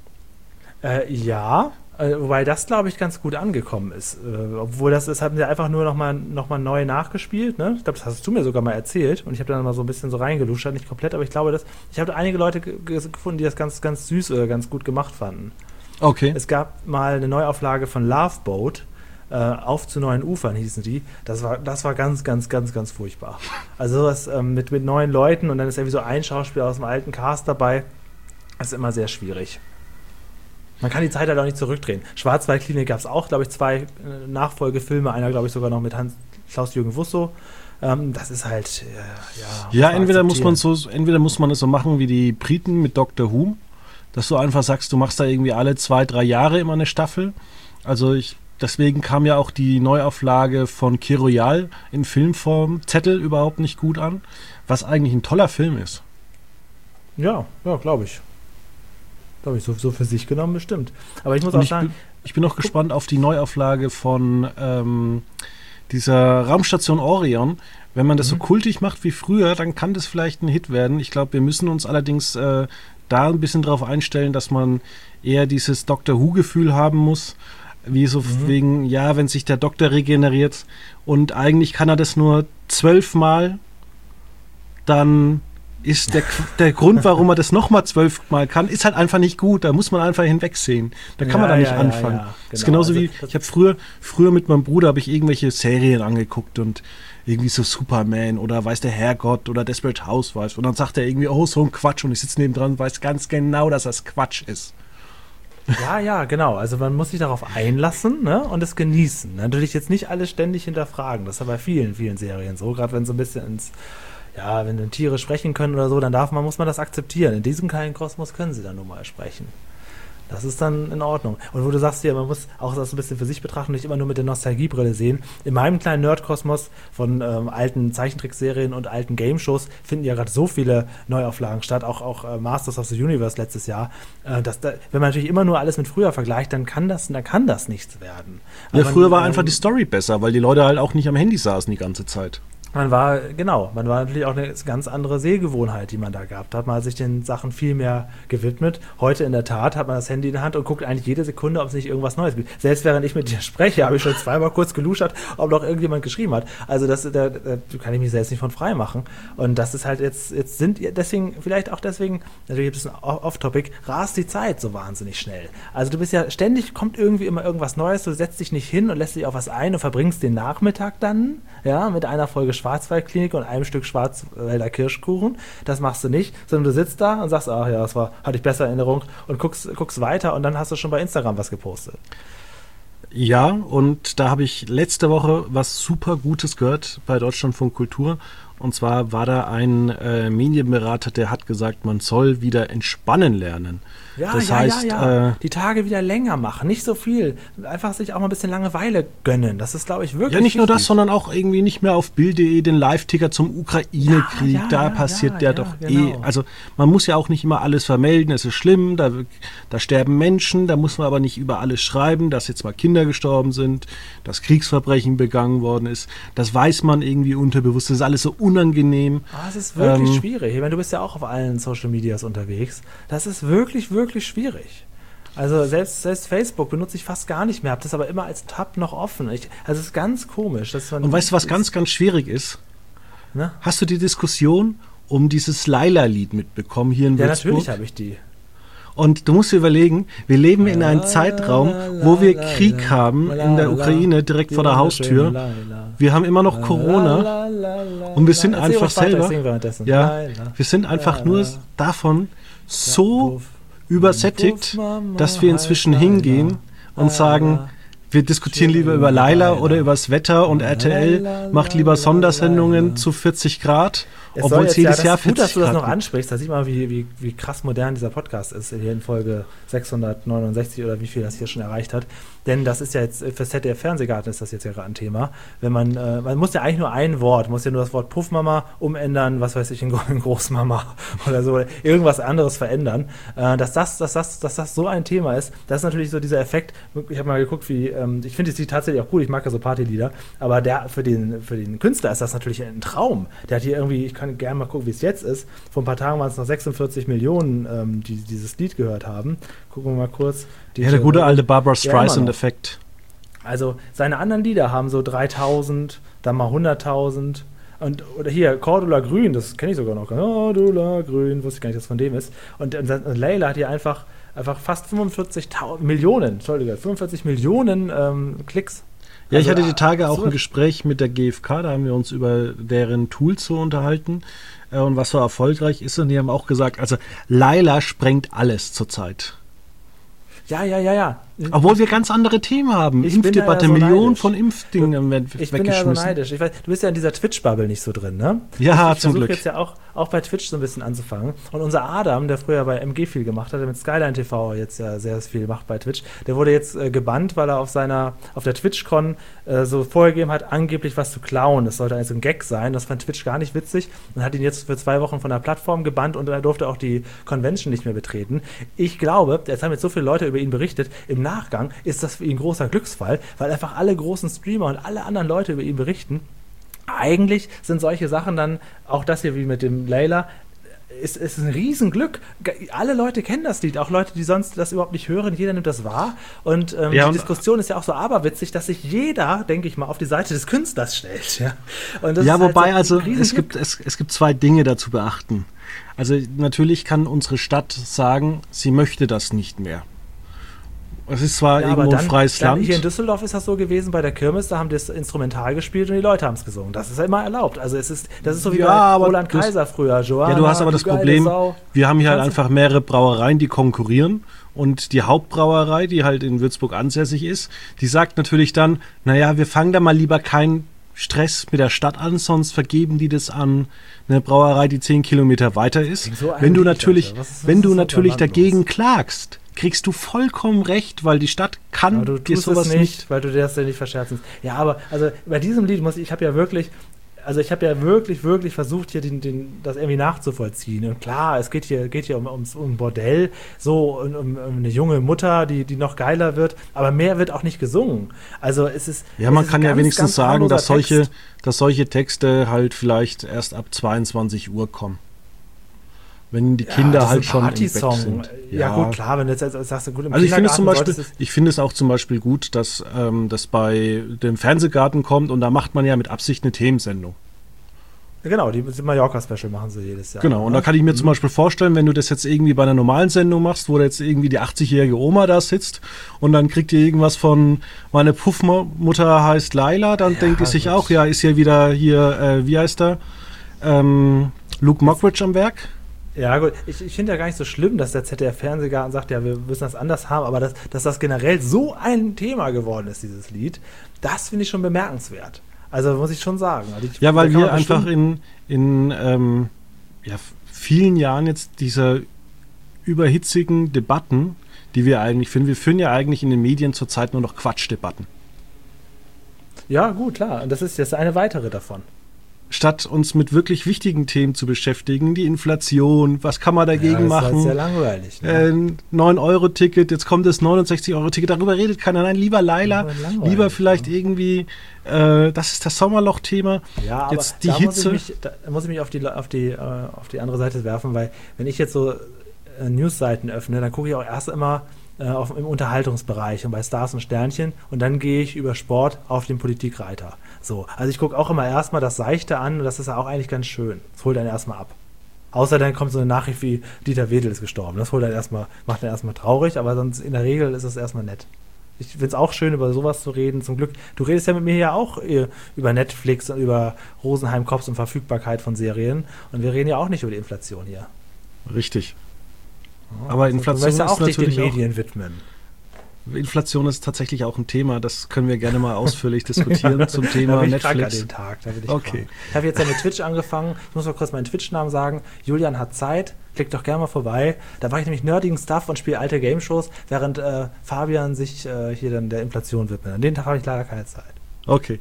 Ja, wobei das, glaube ich, ganz gut angekommen ist. Obwohl das haben sie einfach nur noch mal neu nachgespielt. Ne? Ich glaube, das hast du mir sogar mal erzählt. Und ich habe dann mal so ein bisschen so reingeluscht, nicht komplett, aber ich glaube, ich habe einige Leute gefunden, die das ganz, ganz süß oder ganz gut gemacht fanden. Okay. Es gab mal eine Neuauflage von Love Boat. Auf zu neuen Ufern hießen die. Das war ganz, ganz, ganz, ganz furchtbar. Also sowas mit neuen Leuten und dann ist irgendwie so ein Schauspieler aus dem alten Cast dabei. Das ist immer sehr schwierig. Man kann die Zeit halt auch nicht zurückdrehen. Schwarzwaldklinik gab es auch, glaube ich, 2 Nachfolgefilme. Einer, glaube ich, sogar noch mit Klaus-Jürgen Wusso. Das ist halt, ja, entweder muss man es so machen wie die Briten mit Doctor Who, dass du einfach sagst, du machst da irgendwie alle 2-3 Jahre immer eine Staffel. Also deswegen kam ja auch die Neuauflage von Kir Royal in Filmform Zettel überhaupt nicht gut an, was eigentlich ein toller Film ist. Ja, glaube ich. Glaube ich, so für sich genommen bestimmt. Aber ich muss auch sagen... Ich bin noch gespannt auf die Neuauflage von dieser Raumstation Orion. Wenn man das so kultig macht wie früher, dann kann das vielleicht ein Hit werden. Ich glaube, wir müssen uns allerdings da ein bisschen drauf einstellen, dass man eher dieses Doctor Who-Gefühl haben muss, wie so wegen, ja, wenn sich der Doktor regeneriert und eigentlich kann er das nur 12 Mal, dann ist der Grund, warum er das nochmal 12 Mal kann, ist halt einfach nicht gut. Da muss man einfach hinwegsehen. Da kann man da nicht anfangen. Ja, genau. Das ist genauso wie, ich habe früher mit meinem Bruder habe ich irgendwelche Serien angeguckt und irgendwie so Superman oder weiß der Herrgott oder Desperate Housewives und dann sagt er irgendwie, oh, so ein Quatsch und ich sitze nebendran und weiß ganz genau, dass das Quatsch ist. Ja, genau. Also man muss sich darauf einlassen, ne, und es genießen. Natürlich jetzt nicht alles ständig hinterfragen. Das ist ja bei vielen, vielen Serien so. Gerade wenn so ein bisschen wenn dann Tiere sprechen können oder so, dann muss man das akzeptieren. In diesem kleinen Kosmos können sie dann nun mal sprechen. Das ist dann in Ordnung. Und wo du sagst, ja, man muss auch das ein bisschen für sich betrachten und nicht immer nur mit der Nostalgiebrille sehen. In meinem kleinen Nerdkosmos von alten Zeichentrickserien und alten Game-Shows finden ja gerade so viele Neuauflagen statt, auch Masters of the Universe letztes Jahr. Wenn man natürlich immer nur alles mit früher vergleicht, dann kann das nichts werden. Ja, früher war einfach die Story besser, weil die Leute halt auch nicht am Handy saßen die ganze Zeit. Man war natürlich auch eine ganz andere Sehgewohnheit, die man da gehabt hat. Man hat sich den Sachen viel mehr gewidmet. Heute in der Tat hat man das Handy in der Hand und guckt eigentlich jede Sekunde, ob es nicht irgendwas Neues gibt. Selbst während ich mit dir spreche, habe ich schon 2-mal kurz geluschert, ob noch irgendjemand geschrieben hat. Also da kann ich mich selbst nicht von frei machen. Und das ist halt jetzt vielleicht auch deswegen, natürlich ein bisschen off-topic, rast die Zeit so wahnsinnig schnell. Also du bist ja ständig, kommt irgendwie immer irgendwas Neues, du setzt dich nicht hin und lässt dich auf was ein und verbringst den Nachmittag dann, mit einer Folge Schwarzwaldklinik und einem Stück Schwarzwälder Kirschkuchen. Das machst du nicht, sondern du sitzt da und sagst, ach ja, hatte ich besser in Erinnerung und guckst weiter und dann hast du schon bei Instagram was gepostet. Ja, und da habe ich letzte Woche was super Gutes gehört bei Deutschlandfunk Kultur. Und zwar war da ein Medienberater, der hat gesagt, man soll wieder entspannen lernen. Das heißt, die Tage wieder länger machen, nicht so viel. Einfach sich auch mal ein bisschen Langeweile gönnen. Das ist, glaube ich, wirklich ja, nicht nur das, sondern auch irgendwie nicht mehr auf Bild.de den Live-Ticker zum Ukraine-Krieg. Passiert genau. Also man muss ja auch nicht immer alles vermelden, es ist schlimm, da sterben Menschen, da muss man aber nicht über alles schreiben, dass jetzt mal Kinder gestorben sind, dass Kriegsverbrechen begangen worden ist. Das weiß man irgendwie unterbewusst, das ist alles so unangenehm. Es ist wirklich schwierig. Ich meine, du bist ja auch auf allen Social Medias unterwegs. Das ist wirklich, wirklich schwierig. Also selbst Facebook benutze ich fast gar nicht mehr, habe das aber immer als Tab noch offen. Also es ist ganz komisch. Und weißt du, was ganz, ganz schwierig ist? Ne? Hast du die Diskussion um dieses Laila-Lied mitbekommen hier in Würzburg? Ja, natürlich habe ich die. Und du musst dir überlegen, wir leben in einem Zeitraum, wo wir Krieg haben in der Ukraine direkt vor der Haustür. Wir haben immer noch Corona und wir sind einfach selber, wir sind einfach nur davon so übersättigt, dass wir inzwischen hingehen und sagen, wir diskutieren lieber über Laila oder über das Wetter und RTL macht lieber Sondersendungen zu 40 Grad, obwohl es jedes Jahr 40 Grad gut, dass du das noch gibt. ansprichst. Da sieht man, wie krass modern dieser Podcast ist, hier in Folge 669 oder wie viel das hier schon erreicht hat. Denn das ist ja jetzt, für ZDF Fernsehgarten ist das jetzt ja gerade ein Thema. Wenn man muss ja eigentlich nur ein Wort, muss ja nur das Wort Puffmama umändern, was weiß ich, in Großmama oder so, irgendwas anderes verändern. Dass das so ein Thema ist, das ist natürlich so dieser Effekt. Ich habe mal geguckt, ich finde die tatsächlich auch gut, ich mag ja so Partylieder, aber für den Künstler ist das natürlich ein Traum. Der hat hier irgendwie, ich kann gerne mal gucken, wie es jetzt ist. Vor ein paar Tagen waren es noch 46 Millionen, die dieses Lied gehört haben. Gucken wir mal kurz. Ja, der gute alte Barbra Streisand-Effekt. Also seine anderen Lieder haben so 3.000, dann mal 100.000. Oder hier, Cordula Grün, das kenne ich sogar noch. Cordula Grün, wusste ich gar nicht, dass es von dem ist. Und Laila hat hier einfach fast 45 Millionen Klicks. Ja, ich hatte die Tage auch ein Gespräch mit der GfK, da haben wir uns über deren Tools so unterhalten und was so erfolgreich ist. Und die haben auch gesagt, also Laila sprengt alles zurzeit. Ja. Obwohl wir ganz andere Themen haben. Impfdebatte, so Millionen von Impfdingen werden Ich weggeschmissen. bin ja so neidisch. Ich weiß, du bist ja in dieser Twitch-Bubble nicht so drin, ne? Ja, ich zum Glück. Jetzt ja auch bei Twitch so ein bisschen anzufangen. Und unser Adam, der früher bei MG viel gemacht hat, der mit Skyline TV jetzt ja sehr viel macht bei Twitch, der wurde jetzt gebannt, weil er auf der TwitchCon so vorgegeben hat, angeblich was zu klauen. Das sollte also ein Gag sein. Das fand Twitch gar nicht witzig und hat ihn jetzt für 2 Wochen von der Plattform gebannt und er durfte auch die Convention nicht mehr betreten. Ich glaube, jetzt haben jetzt so viele Leute über ihn berichtet, im Nachgang ist das für ihn ein großer Glücksfall, weil einfach alle großen Streamer und alle anderen Leute über ihn berichten. Eigentlich sind solche Sachen dann, auch das hier wie mit dem Laila, ist ein Riesenglück. Alle Leute kennen das Lied, auch Leute, die sonst das überhaupt nicht hören. Jeder nimmt das wahr. Und die Diskussion ist ja auch so aberwitzig, dass sich jeder, denke ich mal, auf die Seite des Künstlers stellt. Ja, und das ist wobei, halt so es gibt 2 Dinge dazu beachten. Also natürlich kann unsere Stadt sagen, sie möchte das nicht mehr. Es ist zwar irgendwo ein freies Land. Hier in Düsseldorf ist das so gewesen, bei der Kirmes, da haben die das Instrumental gespielt und die Leute haben es gesungen. Das ist ja immer erlaubt. Also das ist so wie bei Roland Kaiser früher. Joanna, ja, du hast aber das Problem, wir haben hier halt einfach mehrere Brauereien, die konkurrieren. Und die Hauptbrauerei, die halt in Würzburg ansässig ist, die sagt natürlich dann, naja, wir fangen da mal lieber keinen Stress mit der Stadt an, sonst vergeben die das an eine Brauerei, die 10 Kilometer weiter ist. So wenn du natürlich dagegen klagst, kriegst du vollkommen recht, weil die Stadt kann dir sowas nicht, weil du dir das ja nicht verscherzen. Ja, aber also bei diesem Lied ich habe ja wirklich versucht, hier das irgendwie nachzuvollziehen. Und klar, es geht hier um Bordell, so um eine junge Mutter, die noch geiler wird, aber mehr wird auch nicht gesungen. Also es ist. Ja, man kann ja wenigstens sagen, dass solche Texte halt vielleicht erst ab 22 Uhr kommen. Wenn die Kinder halt schon im Bett sind. Ja gut, klar, wenn du jetzt sagst, gut, im also ich finde es auch zum Beispiel gut, dass das bei dem Fernsehgarten kommt und da macht man ja mit Absicht eine Themensendung. Ja, genau, die Mallorca-Special machen sie jedes Jahr. Genau, und da kann ich mir zum Beispiel vorstellen, wenn du das jetzt irgendwie bei einer normalen Sendung machst, wo jetzt irgendwie die 80-jährige Oma da sitzt und dann kriegt ihr irgendwas von, meine Puffmutter heißt Laila, dann denkt ihr sich auch, ja, ist ja wieder hier, wie heißt er, Luke Mockridge am Werk. Ja gut, ich finde ja gar nicht so schlimm, dass der ZDF-Fernsehgarten sagt, ja, wir müssen das anders haben, aber dass das generell so ein Thema geworden ist, dieses Lied, das finde ich schon bemerkenswert. Also muss ich schon sagen. Ja, weil wir einfach in vielen Jahren jetzt dieser überhitzigen Debatten, die wir eigentlich führen, wir führen ja eigentlich in den Medien zurzeit nur noch Quatschdebatten. Ja gut, klar, und das ist jetzt eine weitere davon. Statt uns mit wirklich wichtigen Themen zu beschäftigen, die Inflation, was kann man dagegen machen? Das ist ja langweilig. Ne? 9-Euro-Ticket, jetzt kommt das 69-Euro-Ticket, darüber redet keiner. Nein, lieber Laila, lieber vielleicht irgendwie, das ist das Sommerloch-Thema. Ja, aber jetzt die Hitze. Muss ich mich auf die andere Seite werfen, weil wenn ich jetzt so Newsseiten öffne, dann gucke ich auch erst immer im Unterhaltungsbereich und bei Stars und Sternchen und dann gehe ich über Sport auf den Politikreiter. So, also ich gucke auch immer erstmal das Seichte an und das ist ja auch eigentlich ganz schön. Das holt dann erstmal ab. Außer dann kommt so eine Nachricht wie Dieter Wedel ist gestorben. Das holt dann erstmal, macht dann erstmal traurig, aber sonst in der Regel ist es erstmal nett. Ich finde es auch schön, über sowas zu reden. Zum Glück, du redest ja mit mir ja auch über Netflix und über Rosenheim Cops und Verfügbarkeit von Serien. Und wir reden ja auch nicht über die Inflation hier. Richtig. Aber Inflation ist ja auch natürlich dich den Medien widmen. Inflation ist tatsächlich auch ein Thema, das können wir gerne mal ausführlich diskutieren zum Thema da bin ich Netflix. An dem Tag, da bin ich okay. Krank. Ich habe jetzt ja mit Twitch angefangen, ich muss mal kurz meinen Twitch-Namen sagen, Julian hat Zeit, klickt doch gerne mal vorbei. Da mache ich nämlich nerdigen Stuff und spiele alte Game-Shows, während Fabian sich hier dann der Inflation widmet. An den Tag habe ich leider keine Zeit. Okay.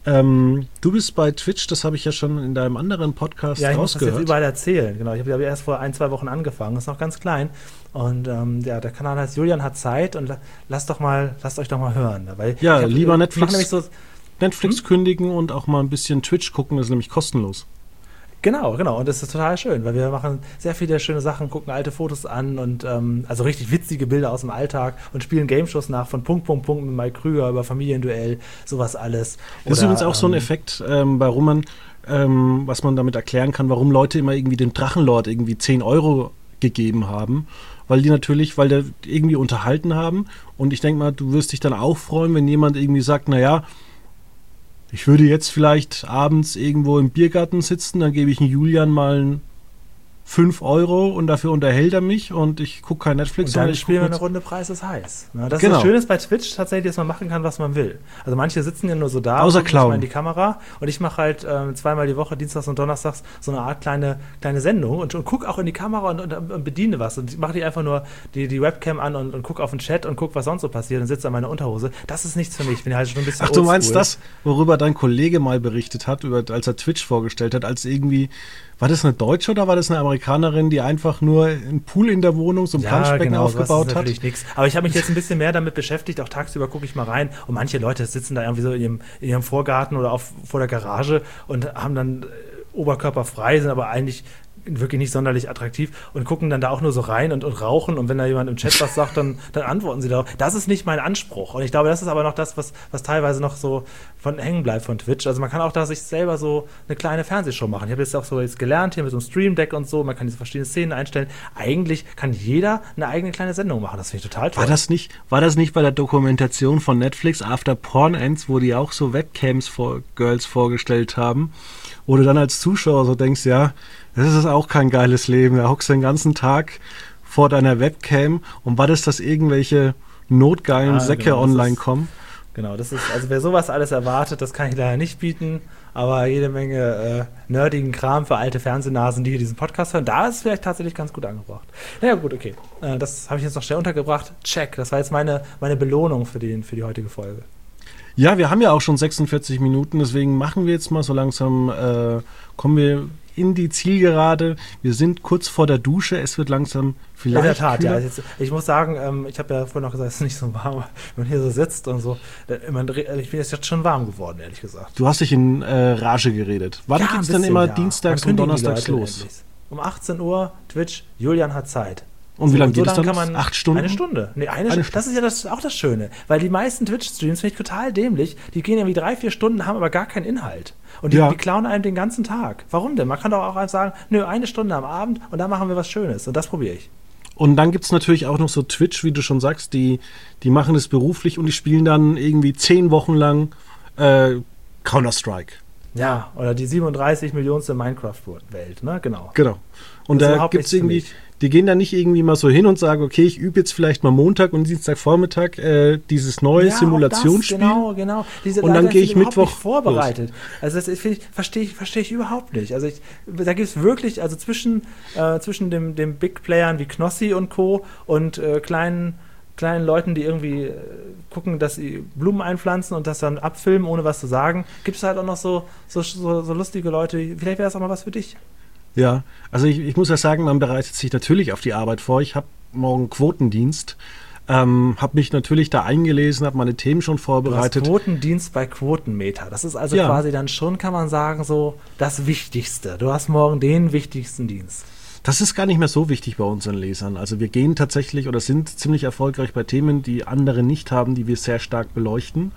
Du bist bei Twitch, das habe ich ja schon in deinem anderen Podcast rausgehört. Ja, ich muss das jetzt überall erzählen. Genau, ich habe erst vor 1-2 Wochen angefangen, ist noch ganz klein. Und der Kanal heißt Julian hat Zeit und lasst euch doch mal hören. Weil lieber Netflix kündigen und auch mal ein bisschen Twitch gucken, das ist nämlich kostenlos. Genau. Und das ist total schön, weil wir machen sehr viele schöne Sachen, gucken alte Fotos an und also richtig witzige Bilder aus dem Alltag und spielen Game-Shows nach von Punkt mit Mike Krüger über Familienduell, sowas alles. Das ist übrigens auch so ein Effekt, warum man, was man damit erklären kann, warum Leute immer irgendwie dem Drachenlord irgendwie 10 Euro gegeben haben. Weil die irgendwie unterhalten haben. Und ich denke mal, du wirst dich dann auch freuen, wenn jemand irgendwie sagt, naja, ich würde jetzt vielleicht abends irgendwo im Biergarten sitzen, dann gebe ich einen Julian mal 5 Euro und dafür unterhält er mich und ich gucke kein Netflix. Und dann spielen wir eine Runde Preis ist heiß. Ja, das genau. ist das Schöne bei Twitch tatsächlich, dass man machen kann, was man will. Also manche sitzen ja nur so da außer und Clown in die Kamera und ich mache halt 2-mal die Woche, Dienstags und Donnerstags, so eine Art kleine Sendung und gucke auch in die Kamera und bediene was und mache einfach nur die Webcam an und gucke auf den Chat und gucke, was sonst so passiert und sitze an meiner Unterhose. Das ist nichts für mich. Ich bin halt schon ein bisschen oldschool. Du meinst das, worüber dein Kollege mal berichtet hat, als er Twitch vorgestellt hat, als irgendwie war das eine Deutsche oder war das eine Amerikanerin, die einfach nur einen Pool in der Wohnung, so ein Planschbecken aufgebaut hat? Natürlich nichts. Aber ich habe mich jetzt ein bisschen mehr damit beschäftigt, auch tagsüber gucke ich mal rein und manche Leute sitzen da irgendwie so in ihrem Vorgarten oder vor der Garage und haben dann Oberkörper frei, sind aber eigentlich wirklich nicht sonderlich attraktiv und gucken dann da auch nur so rein und rauchen und wenn da jemand im Chat was sagt, dann antworten sie darauf. Das ist nicht mein Anspruch und ich glaube, das ist aber noch das, was teilweise noch so von hängen bleibt von Twitch. Also man kann auch da sich selber so eine kleine Fernsehshow machen. Ich habe jetzt auch so gelernt hier mit so einem Stream Deck und so, man kann diese verschiedenen Szenen einstellen. Eigentlich kann jeder eine eigene kleine Sendung machen. Das finde ich total toll. War das nicht bei der Dokumentation von Netflix After Porn Ends, wo die auch so Webcams Girls vorgestellt haben, wo du dann als Zuschauer so denkst, ja, das ist auch kein geiles Leben. Da hockst du den ganzen Tag vor deiner Webcam und wartest, dass irgendwelche notgeilen Säcke online kommen. Genau, das ist, also wer sowas alles erwartet, das kann ich leider nicht bieten, aber jede Menge nerdigen Kram für alte Fernsehnasen, die hier diesen Podcast hören, da ist es vielleicht tatsächlich ganz gut angebracht. Naja, gut, okay. Das habe ich jetzt noch schnell untergebracht. Check, das war jetzt meine Belohnung für die heutige Folge. Ja, wir haben ja auch schon 46 Minuten, deswegen machen wir jetzt mal so langsam, kommen wir in die Zielgerade. Wir sind kurz vor der Dusche, es wird langsam vielleicht in der Tat, kühler. Ja. Ich muss sagen, ich habe ja vorhin noch gesagt, es ist nicht so warm, wenn man hier so sitzt und so. Ich bin jetzt schon warm geworden, ehrlich gesagt. Du hast dich in Rage geredet. Wann geht's denn immer dienstags und donnerstags los? Endlich. Um 18 Uhr, Twitch, Julian hat Zeit. Und wie lange geht es dann? 8 Stunden? Eine Stunde. Nee, eine Stunde. Das ist ja auch das Schöne. Weil die meisten Twitch-Streams finde ich total dämlich. Die gehen irgendwie 3-4 Stunden, haben aber gar keinen Inhalt. Und die klauen einem den ganzen Tag. Warum denn? Man kann doch auch einfach sagen, nö, 1 Stunde am Abend und dann machen wir was Schönes. Und das probiere ich. Und dann gibt es natürlich auch noch so Twitch, wie du schon sagst, die machen das beruflich und die spielen dann irgendwie 10 Wochen lang Counter-Strike. Ja, oder die 37 Millionste Minecraft-Welt, ne? Genau. Und da gibt es irgendwie, die gehen dann nicht irgendwie mal so hin und sagen, okay, ich übe jetzt vielleicht mal Montag und Dienstagvormittag dieses neue Simulationsspiel. Genau. Und dann gehe ich Mittwoch nicht vorbereitet. Also das verstehe ich überhaupt nicht. Also da gibt es wirklich, also zwischen dem Big Playern wie Knossi und Co. und kleinen Leuten, die irgendwie gucken, dass sie Blumen einpflanzen und das dann abfilmen, ohne was zu sagen, gibt es halt auch noch so lustige Leute. Vielleicht wäre das auch mal was für dich. Ja, also ich muss ja sagen, man bereitet sich natürlich auf die Arbeit vor. Ich habe morgen Quotendienst, habe mich natürlich da eingelesen, habe meine Themen schon vorbereitet. Du hast Quotendienst bei Quotenmeter. Das ist also quasi dann schon, kann man sagen, so das Wichtigste. Du hast morgen den wichtigsten Dienst. Das ist gar nicht mehr so wichtig bei unseren Lesern. Also wir gehen tatsächlich oder sind ziemlich erfolgreich bei Themen, die andere nicht haben, die wir sehr stark beleuchten.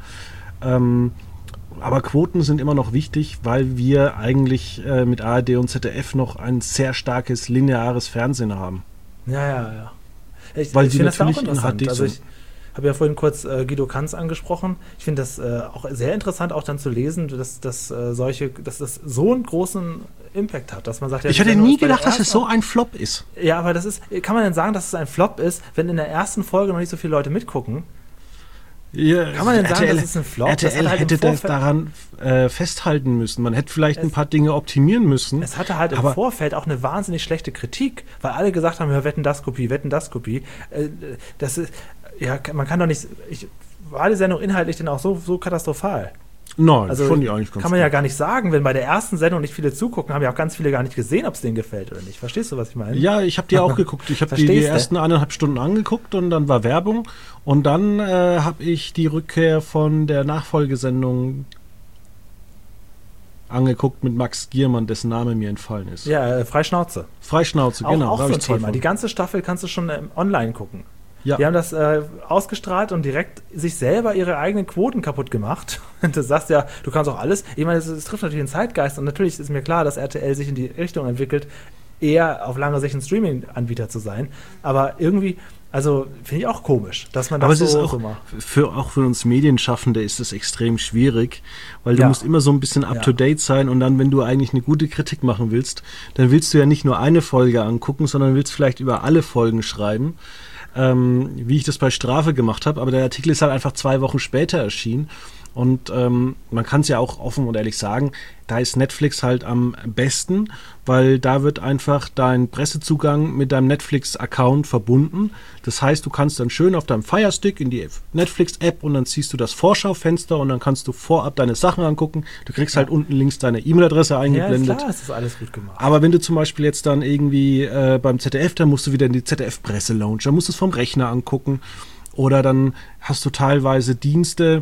Aber Quoten sind immer noch wichtig, weil wir eigentlich mit ARD und ZDF noch ein sehr starkes lineares Fernsehen haben. Ja. Weil ich die finde das natürlich auch in interessant. HD Also sind. ich habe ja vorhin kurz Guido Kanz angesprochen. Ich finde das auch sehr interessant, auch dann zu lesen, dass das so einen großen Impact hat, dass man sagt, ja, Ich hätte die Sendung nie ist bei der gedacht, dass es ersten- so ein Flop ist. Ja, aber kann man denn sagen, dass es ein Flop ist, wenn in der ersten Folge noch nicht so viele Leute mitgucken? Ja, Kann man denn sagen, das ist ein Flop? Das RTL hat halt im hätte Vorfeld- daran festhalten müssen. Man hätte vielleicht ein paar Dinge optimieren müssen. Es hatte halt im aber Vorfeld auch eine wahnsinnig schlechte Kritik, weil alle gesagt haben, ja, Wetten, das Kopie. Das ist, ja, man kann doch nicht, war die Sendung inhaltlich denn auch so katastrophal? Nein, Also fand ich eigentlich ganz kann man ja gut. gar nicht sagen, wenn bei der ersten Sendung nicht viele zugucken, haben ja auch ganz viele gar nicht gesehen, ob es denen gefällt oder nicht. Verstehst du, was ich meine? Ja, ich habe die auch geguckt. Ich habe die Verstehst du? ersten 1,5 Stunden angeguckt und dann war Werbung. Und dann habe ich die Rückkehr von der Nachfolgesendung angeguckt mit Max Giermann, dessen Name mir entfallen ist. Ja, Freischnauze. Freischnauze, genau. Auch da so hab ein ich 2 Thema. Die Folgen. ganze Staffel kannst du schon online gucken. Ja. Die haben das ausgestrahlt und direkt sich selber ihre eigenen Quoten kaputt gemacht. Und du sagst ja, du kannst auch alles. Ich meine, es trifft natürlich den Zeitgeist und natürlich ist mir klar, dass RTL sich in die Richtung entwickelt, eher auf lange Sicht ein Streaming-Anbieter zu sein. Aber irgendwie, also finde ich auch komisch, dass man das Aber es ist so auch macht. auch für uns Medienschaffende ist es extrem schwierig, weil du Ja. musst immer so ein bisschen up-to-date sein und dann, wenn du eigentlich eine gute Kritik machen willst, dann willst du ja nicht nur eine Folge angucken, sondern willst vielleicht über alle Folgen schreiben, wie ich das bei Strafe gemacht habe, aber der Artikel ist halt einfach 2 Wochen später erschienen. Und man kann es ja auch offen und ehrlich sagen, da ist Netflix halt am besten, weil da wird einfach dein Pressezugang mit deinem Netflix-Account verbunden. Das heißt, du kannst dann schön auf deinem Fire Stick in die Netflix-App und dann siehst du das Vorschaufenster und dann kannst du vorab deine Sachen angucken. Du kriegst halt unten links deine E-Mail-Adresse Ja, ist eingeblendet. klar, ist das alles gut gemacht. Aber wenn du zum Beispiel jetzt dann irgendwie beim ZDF, dann musst du wieder in die ZDF-Presse-Lounge, dann musst du es vom Rechner angucken. Oder dann hast du teilweise Dienste,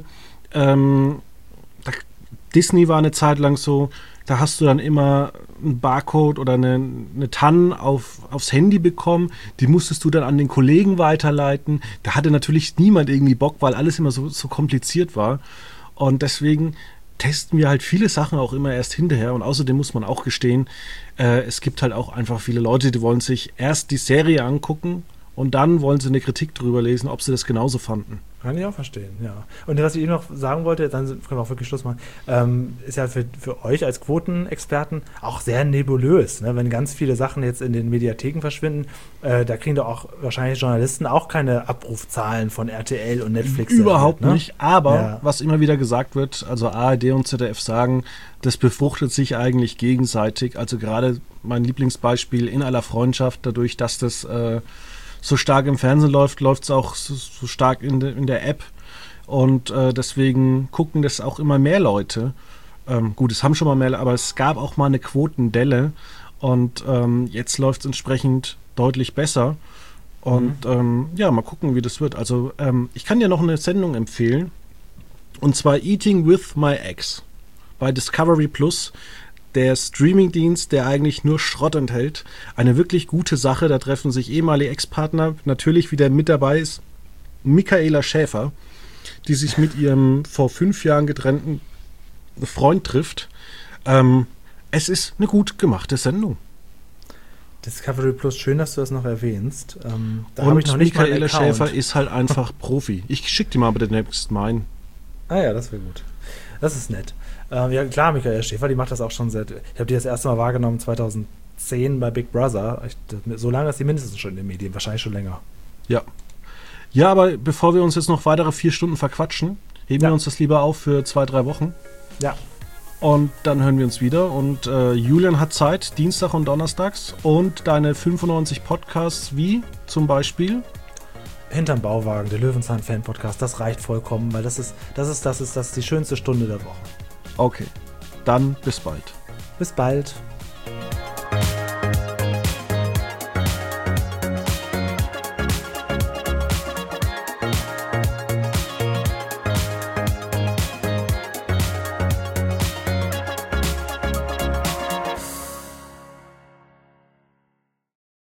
Disney war eine Zeit lang so, da hast du dann immer einen Barcode oder eine TAN aufs Handy bekommen, die musstest du dann an den Kollegen weiterleiten. Da hatte natürlich niemand irgendwie Bock, weil alles immer so kompliziert war. Und deswegen testen wir halt viele Sachen auch immer erst hinterher. Und außerdem muss man auch gestehen, es gibt halt auch einfach viele Leute, die wollen sich erst die Serie angucken und dann wollen sie eine Kritik drüber lesen, ob sie das genauso fanden. Kann ich auch verstehen, ja. Und was ich eben noch sagen wollte, dann können wir auch wirklich Schluss machen, ist ja für euch als Quotenexperten auch sehr nebulös, ne? Wenn ganz viele Sachen jetzt in den Mediatheken verschwinden, da kriegen doch auch wahrscheinlich Journalisten auch keine Abrufzahlen von RTL und Netflix. Überhaupt ne? nicht, aber Ja. was immer wieder gesagt wird, also ARD und ZDF sagen, das befruchtet sich eigentlich gegenseitig. Also gerade mein Lieblingsbeispiel in aller Freundschaft, dadurch, dass das so stark im Fernsehen läuft, läuft es auch so stark in der App. Und deswegen gucken das auch immer mehr Leute. Gut, es haben schon mal mehr, aber es gab auch mal eine Quotendelle. Und jetzt läuft es entsprechend deutlich besser. Und ja, mal gucken, wie das wird. Also ich kann dir noch eine Sendung empfehlen. Und zwar Eating with My Ex bei Discovery Plus. Der Streamingdienst, der eigentlich nur Schrott enthält. Eine wirklich gute Sache. Da treffen sich ehemalige Ex-Partner. Natürlich wieder mit dabei ist Michaela Schäfer, die sich mit ihrem vor 5 Jahren getrennten Freund trifft. Es ist eine gut gemachte Sendung. Discovery Plus, schön, dass du das noch erwähnst. Da habe ich Und noch nicht mal einen Michaela Account. Schäfer ist halt einfach Profi. Ich schicke dir mal bitte demnächst meinen. Ah ja, das wäre gut. Das ist nett. Ja, klar, Michaela Schäfer, die macht das auch schon ich habe die das erste Mal wahrgenommen 2010 bei Big Brother. So lange ist die mindestens schon in den Medien, wahrscheinlich schon länger. Ja. Ja, aber bevor wir uns jetzt noch weitere 4 Stunden verquatschen, heben wir uns das lieber auf für 2-3 Wochen. Ja. Und dann hören wir uns wieder. Und Julian hat Zeit, Dienstag und Donnerstags. Und deine 95 Podcasts wie zum Beispiel? Hinterm Bauwagen, der Löwenzahn-Fan-Podcast, das reicht vollkommen, weil das ist die schönste Stunde der Woche. Okay, dann bis bald. Bis bald.